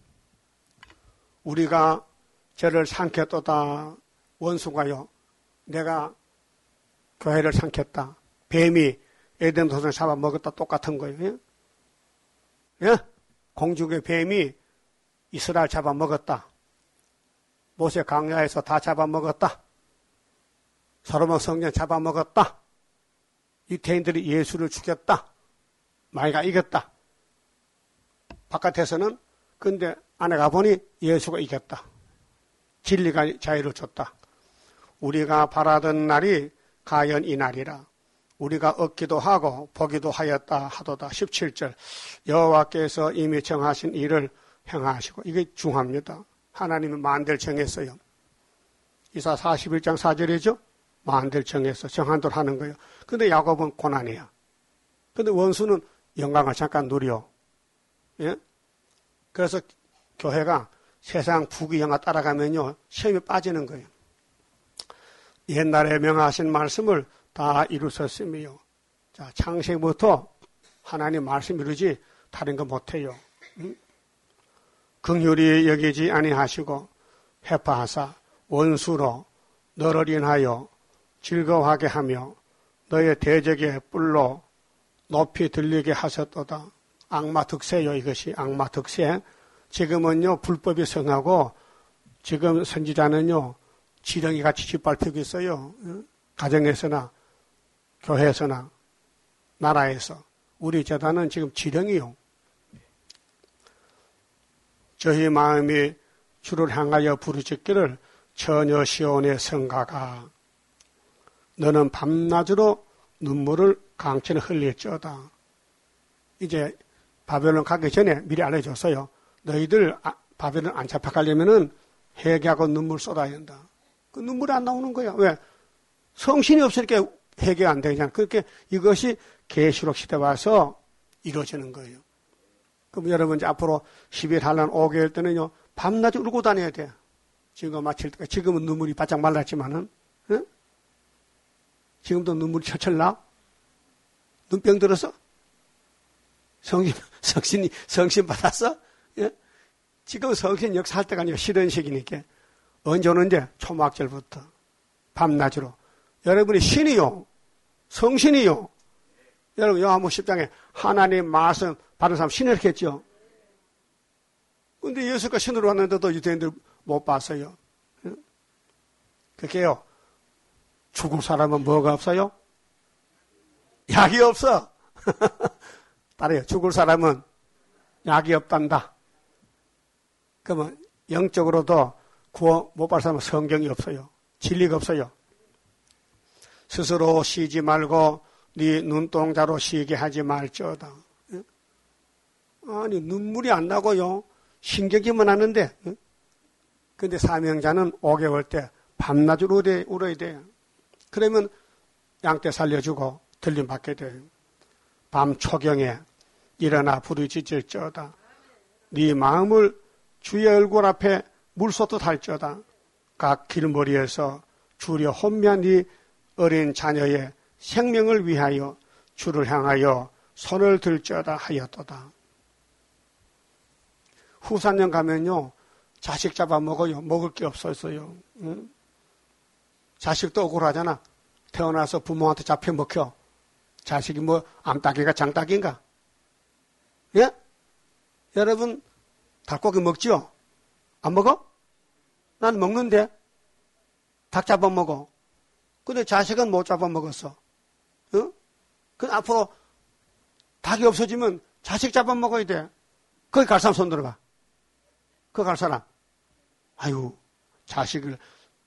우리가 저를 삼켰도다. 원수가요. 내가 교회를 삼켰다. 뱀이 에덴 동산을 잡아먹었다. 똑같은 거예요. 예? 예? 공중의 뱀이 이스라엘 잡아먹었다. 모세 강야에서 다 잡아먹었다. 솔로몬 성전 잡아먹었다. 유대인들이 예수를 죽였다. 마귀가 이겼다. 바깥에서는 근데 안에 가보니 예수가 이겼다. 진리가 자유를 줬다. 우리가 바라던 날이 가연 이 날이라. 우리가 얻기도 하고 보기도 하였다 하도다. 십칠 절 여호와께서 이미 정하신 일을 행하시고 이게 중요합니다. 하나님이 만대를 정했어요. 이사 사십일 장 사 절이죠. 만대를 정했어. 정한 대로 하는 거예요. 근데 야곱은 고난이야. 근데 원수는 영광을 잠깐 누려. 예? 그래서 교회가 세상 부귀영화 따라가면요. 시험에 빠지는 거예요. 옛날에 명하신 말씀을 다 이루셨으며 자, 창세부터 하나님 말씀 이루지 다른 거 못해요. 응? 긍휼히 여기지 아니하시고 해파하사 원수로 너를 인하여 즐거워하게 하며 너의 대적의 뿔로 높이 들리게 하셨도다. 악마 득세요. 이것이 악마 득세. 지금은요 불법이 성하고 지금 선지자는요, 지렁이 같이 짓밟히고 있어요. 가정에서나, 교회에서나, 나라에서. 우리 재단은 지금 지렁이요. 저희 마음이 주를 향하여 부르짖기를 처녀 시온의 성가가 너는 밤낮으로 눈물을 강천에 흘릴지어다. 이제 바벨론 가기 전에 미리 알려줬어요. 너희들 바벨론 안 잡혀가려면은 회개하고 눈물 쏟아야 한다. 그 눈물이 안 나오는 거야. 왜? 성신이 없으니까 회개 안 되잖아. 그렇게 이것이 계시록 시대 와서 이루어지는 거예요. 그럼 여러분 이제 앞으로 십일 한란 오 개월 때는요, 밤낮 울고 다녀야 돼. 지금 마칠 때, 지금은 눈물이 바짝 말랐지만은, 응? 지금도 눈물이 철철 나? 눈병 들었어? 성신, 성신이, 성신 받았어? 예? 지금 성신 역사할 때가 아니고 실현식이니까. 언제 오는데? 초막절부터. 밤낮으로. 여러분이 신이요. 성신이요. 여러분, 요한복음 십 장에 하나님 말씀 받은 사람 신을 했겠죠. 근데 예수가 신으로 왔는데도 유대인들 못 봤어요. 그게요. 죽을 사람은 뭐가 없어요? 약이 없어. 따라요. 죽을 사람은 약이 없단다. 그러면 영적으로도 구원 못 받을 사람은 성경이 없어요. 진리가 없어요. 스스로 쉬지 말고 네 눈동자로 쉬게 하지 말지어다. 아니 눈물이 안 나고요. 신경기만 하는데. 근데 사명자는 오 개월 때 밤낮으로 울어야 돼요. 그러면 양떼 살려주고 들림 받게 돼요. 밤 초경에 일어나 부르짖을지어다. 네 마음을 주의 얼굴 앞에 물쏟듯 할지어다. 각 길머리에서 주려 혼미한 네 어린 자녀의 생명을 위하여 주를 향하여 손을 들지어다 하였도다. 후산년 가면요, 자식 잡아먹어요. 먹을 게 없었어요. 응? 자식도 억울하잖아. 태어나서 부모한테 잡혀 먹혀. 자식이 뭐 암탉이가 장닭인가? 예? 여러분 닭고기 먹지요? 안 먹어? 난 먹는데 닭 잡아먹어. 근데 자식은 못 잡아먹었어. 어? 그 앞으로 닭이 없어지면 자식 잡아먹어야 돼. 거기 갈 사람 손 들어봐. 거기 갈 사람. 아유, 자식을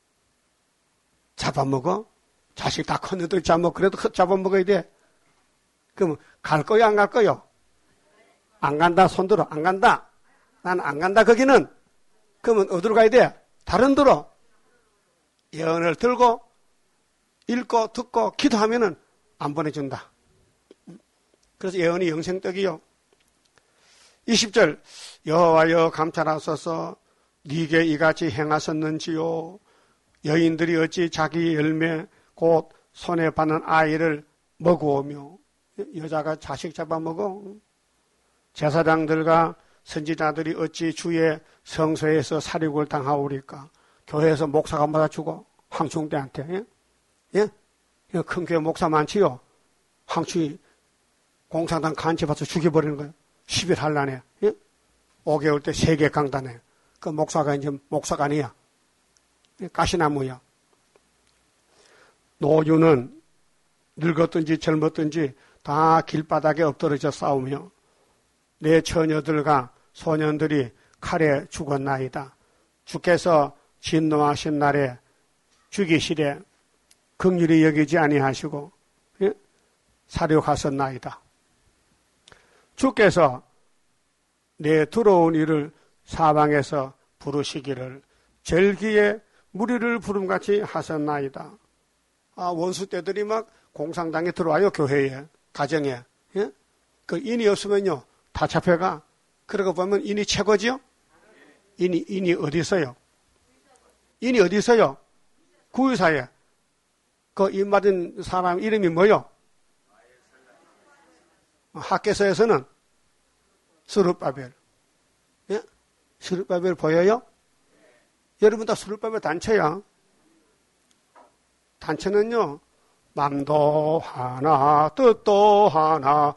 잡아먹어? 자식 다 컸는데 잡아먹어. 그래도 잡아먹어야 돼. 그럼 갈 거요, 안 갈 거요? 안 간다, 손 들어. 안 간다. 난 안 간다, 거기는. 그러면 어디로 가야 돼? 다른 데로. 예언을 들고, 읽고, 듣고, 기도하면은 안 보내준다. 그래서 예언이 영생떡이요. 이십 절, 여호와여 감찰하소서, 네게 이같이 행하셨는지요. 여인들이 어찌 자기 열매 곧 손에 받는 아이를 먹어오며, 여자가 자식 잡아먹어. 제사장들과 선지자들이 어찌 주의 성소에서 살육을 당하오리까. 교회에서 목사가 맞아주고 황충대한테. 예? 예? 큰 교회 목사 많지요. 황충이 공산당 간첩해서 죽여버리는 거예요. 십일 한란에. 예? 오 개월 때 세계 강단에. 그 목사가 이제 목사가 아니야. 가시나무야. 노유는 늙었든지 젊었든지 다 길바닥에 엎드러져 싸우며 내 처녀들과 소년들이 칼에 죽었나이다. 주께서 진노하신 날에 죽이시되 긍휼히 여기지 아니하시고 예? 사륙하셨나이다. 주께서 내 들어온 이를 사방에서 부르시기를 절기에 무리를 부름같이 하셨나이다. 아, 원수 때들이 막 공산당에 들어와요. 교회에, 가정에. 예? 그 인이 없으면요 다 잡혀가. 그러고 보면 인이 최고지요? 인이, 인이 어디 있어요? 인이 어디 있어요? 구유사에. 그 인 맞은 사람 이름이 뭐요? 학계서에서는 스룹바벨. 예? 스룹바벨 보여요? 여러분 다 스룹바벨 단체야. 단체는요, 맘도 하나, 뜻도 하나,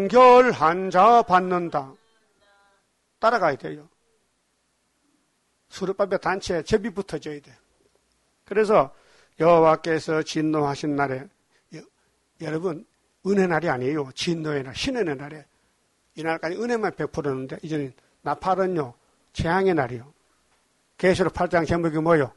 성결한 자 받는다. 따라가야 돼요. 수르바벨 단체에 접이 붙어져야 돼. 그래서 여호와께서 진노하신 날에, 여, 여러분 은혜 날이 아니에요. 진노의 날, 신의 날에. 이날까지 은혜만 베풀었는데 이제는 나팔은요 재앙의 날이요. 계시록 팔 장 제목이 뭐요?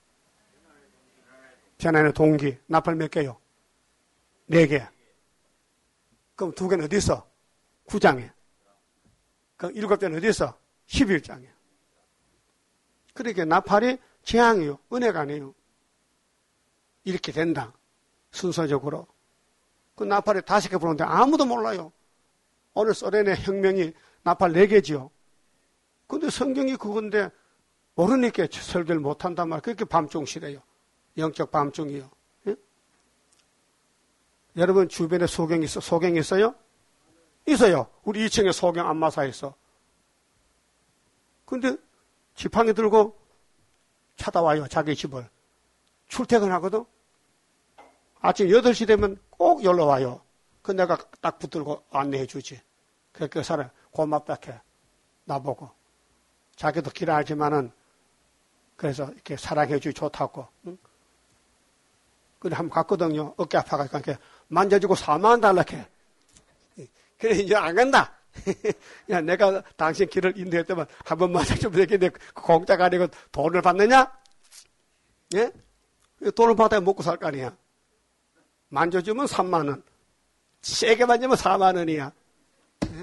재난의 동기. 나팔 몇 개요? 네 개. 그럼 두 개는 어디 있어? 구 장에. 그럼 일곱 개는 어디 있어? 십일 장에. 그러니까 나팔이 재앙이요. 은혜가 아니에요. 이렇게 된다. 순서적으로. 그 나팔이 다섯 개 부르는데 아무도 몰라요. 오늘 소련의 혁명이 나팔 네 개지요. 근데 성경이 그건데 모르니까 설교를 못한단 말이에요. 그렇게 밤중시래요. 영적 밤중이요. 예? 여러분 주변에 소경 있어? 소경 있어요? 있어요. 우리 이 층에 소경 안마사 있어. 근데 지팡이 들고 찾아와요. 자기 집을. 출퇴근하거든. 아침 여덟 시 되면 꼭 연락 와요. 그 내가 딱 붙들고 안내해 주지. 그래서 그 사람 고맙다 해. 나보고. 자기도 길 알지만은 그래서 이렇게 사랑해 주기 좋다고. 응? 근데 한번 갔거든요. 어깨 아파가지고 이렇게 만져주고 사만 달라 해. 그래 이제 안 간다. 야 내가 당신 길을 인도했더만 한 번 만져주면 되겠네. 공짜가 아니고 돈을 받느냐? 예? 돈을 받아야 먹고 살 거 아니야. 만져주면 삼만 원. 세게 만지면 사만 원이야. 예?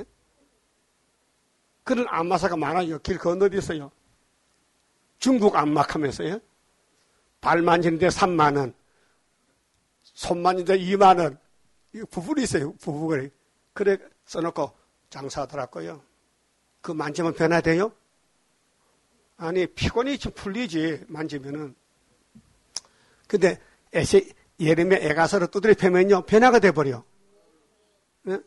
그런 안마사가 많아요. 길 건너에 있어요. 중국 안마하면서요. 발 만지는데 삼만 원. 손 만지는데 이만 원. 부분이 있어요. 부부가. 그래 써놓고 장사하더라고요. 그 만지면 변화돼요? 아니 피곤이 좀 풀리지 만지면은. 근데 에세, 예림의 애가서를 두드려 패면요 변화가 돼버려. 네?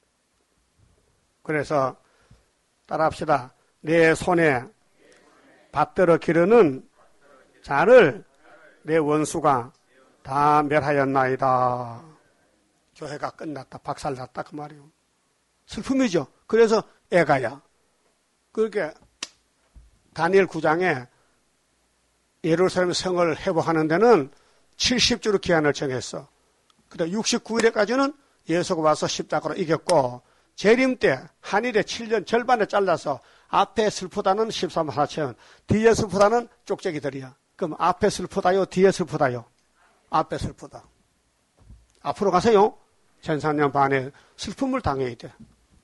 그래서 따라합시다. 내 손에 받들어 기르는 자를 내 원수가 다 멸하였나이다. 교회가 끝났다. 박살났다 그 말이에요. 슬픔이죠. 그래서 애가야. 그렇게 다니엘 구 장에 예루살렘 성을 회복하는 데는 칠십 주로 기한을 정했어. 그래 육십구 일에까지는 예수가 와서 십자가로 이겼고 재림 때 한일에 칠 년 절반에 잘라서 앞에 슬프다는 십사만 사천, 뒤에 슬프다는 쪽재기들이야. 그럼 앞에 슬프다요, 뒤에 슬프다요? 앞에 슬프다. 앞으로 가세요. 천삼 년 반에 슬픔을 당해야 돼.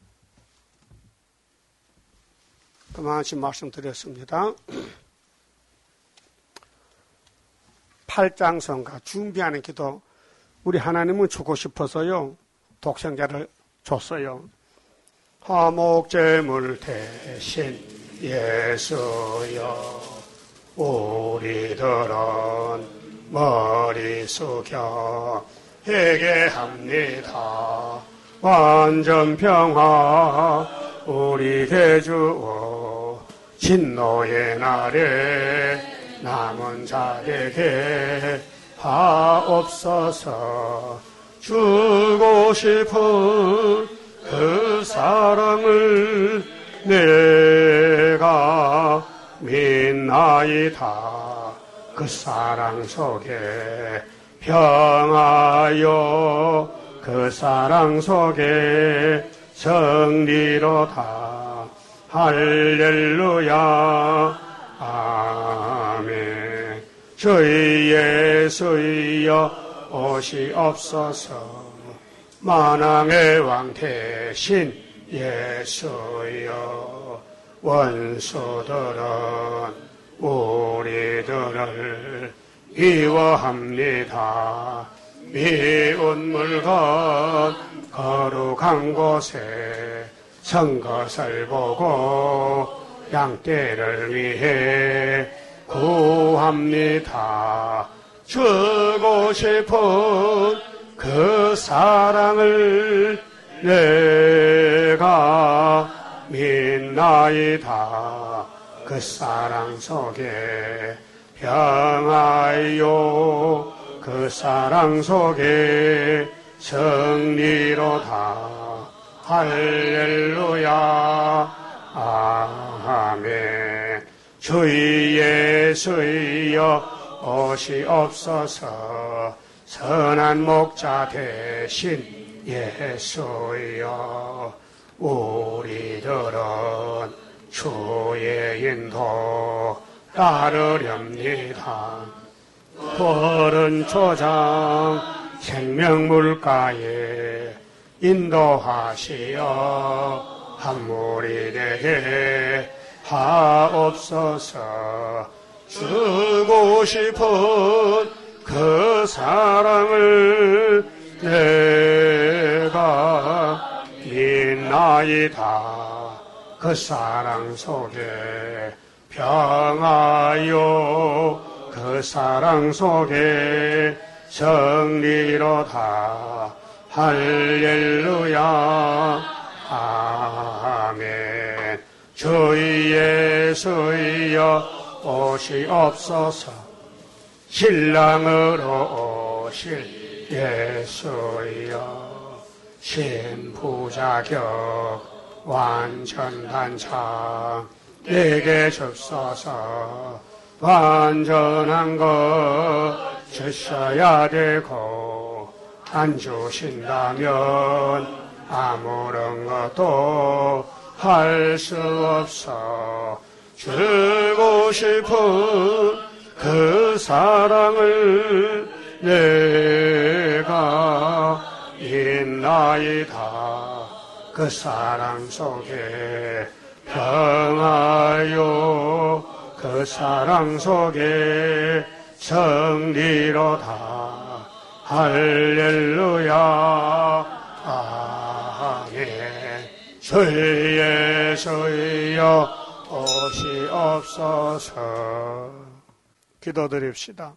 그만큼 말씀드렸습니다. 팔장성가 준비하는 기도 우리 하나님은 주고 싶어서요. 독생자를 줬어요. 화목제물 대신 예수여 우리들은 머리 숙여 회개합니다. 완전 평화 우리에게 주어 진노의 날에 남은 자에게 하옵소서. 주고 싶은 그 사랑을 내가 믿나이다. 그 사랑 속에 평하여 그 사랑 속에 승리로다. 할렐루야 아멘. 주의 예수여 오시옵소서. 만왕의 왕 대신 예수여 원수들은 우리들을 미워합니다. 미운 물건 거룩한 곳에 선 것을 보고 양떼를 위해 구합니다. 주고 싶은 그 사랑을 내가 믿나이다. 그 사랑 속에 평하여 그 사랑 속에 승리로다. 할렐루야 아멘. 주의 예수여 오시옵소서. 선한 목자 대신 예수여 우리들은 주의 인도 따르렵니다. 푸른 초장 생명물가에 인도하시어 한 무리 되게 하옵소서. 주고 싶은 그 사랑을 내가 믿나이다. 그 사랑 속에 평하여 그 사랑 속에 승리로다. 할렐루야 아멘. 주의 예수여 오시옵소서. 신랑으로 오실 예수여 신부자격 완전단창 내게 줍소서. 완전한 것 주셔야 되고 안 주신다면 아무런 것도 할 수 없어. 주고 싶은 그 사랑을 내가 있나이다. 그 사랑 속에 평하여 그 사랑 속에 승리로다. 할렐루야 아멘. 주 예수여 오시옵소서. 기도드립시다.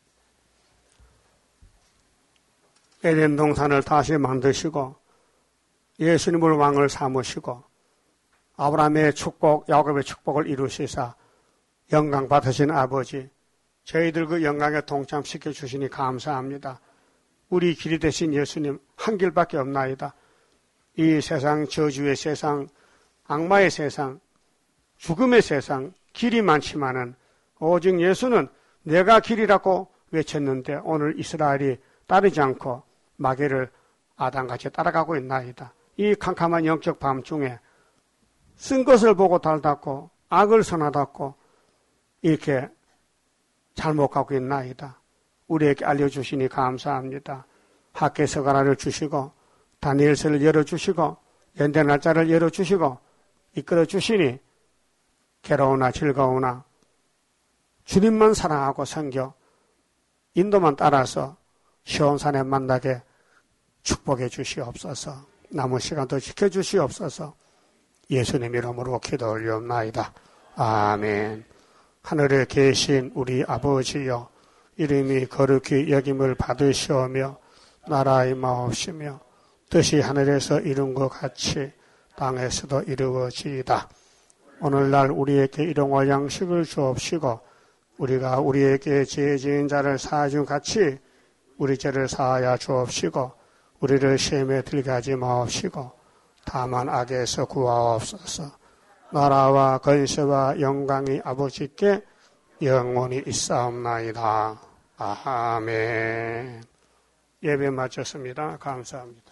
에덴 동산을 다시 만드시고 예수님을 왕을 삼으시고 아브라함의 축복, 야곱의 축복을 이루시사 영광 받으신 아버지, 저희들 그 영광에 동참시켜 주시니 감사합니다. 우리 길이 되신 예수님 한 길밖에 없나이다. 이 세상, 저주의 세상, 악마의 세상, 죽음의 세상, 길이 많지만은 오직 예수는 내가 길이라고 외쳤는데 오늘 이스라엘이 따르지 않고 마귀를 아담같이 따라가고 있나이다. 이 캄캄한 영적 밤중에 쓴 것을 보고 달닫고 악을 선하닫고 이렇게 잘못 가고 있나이다. 우리에게 알려주시니 감사합니다. 학계 서가라를 주시고 다니엘서를 열어주시고 연대 날짜를 열어주시고 이끌어주시니 괴로우나 즐거우나 주님만 사랑하고 섬겨 인도만 따라서 시온산에 만나게 축복해 주시옵소서. 남은 시간도 지켜주시옵소서. 예수님 이름으로 기도 올리옵나이다. 아멘. 하늘에 계신 우리 아버지여, 이름이 거룩히 여김을 받으시오며 나라 임하옵시며 뜻이 하늘에서 이룬 것 같이 땅에서도 이루어지이다. 오늘날 우리에게 일용할 양식을 주옵시고 우리가 우리에게 죄 지은 자를 사하준 같이 우리 죄를 사하여 주옵시고 우리를 시험에 들게 하지 마옵시고 다만 악에서 구하옵소서. 나라와 권세와 영광이 아버지께 영원히 있사옵나이다. 아멘. 예배 마쳤습니다. 감사합니다.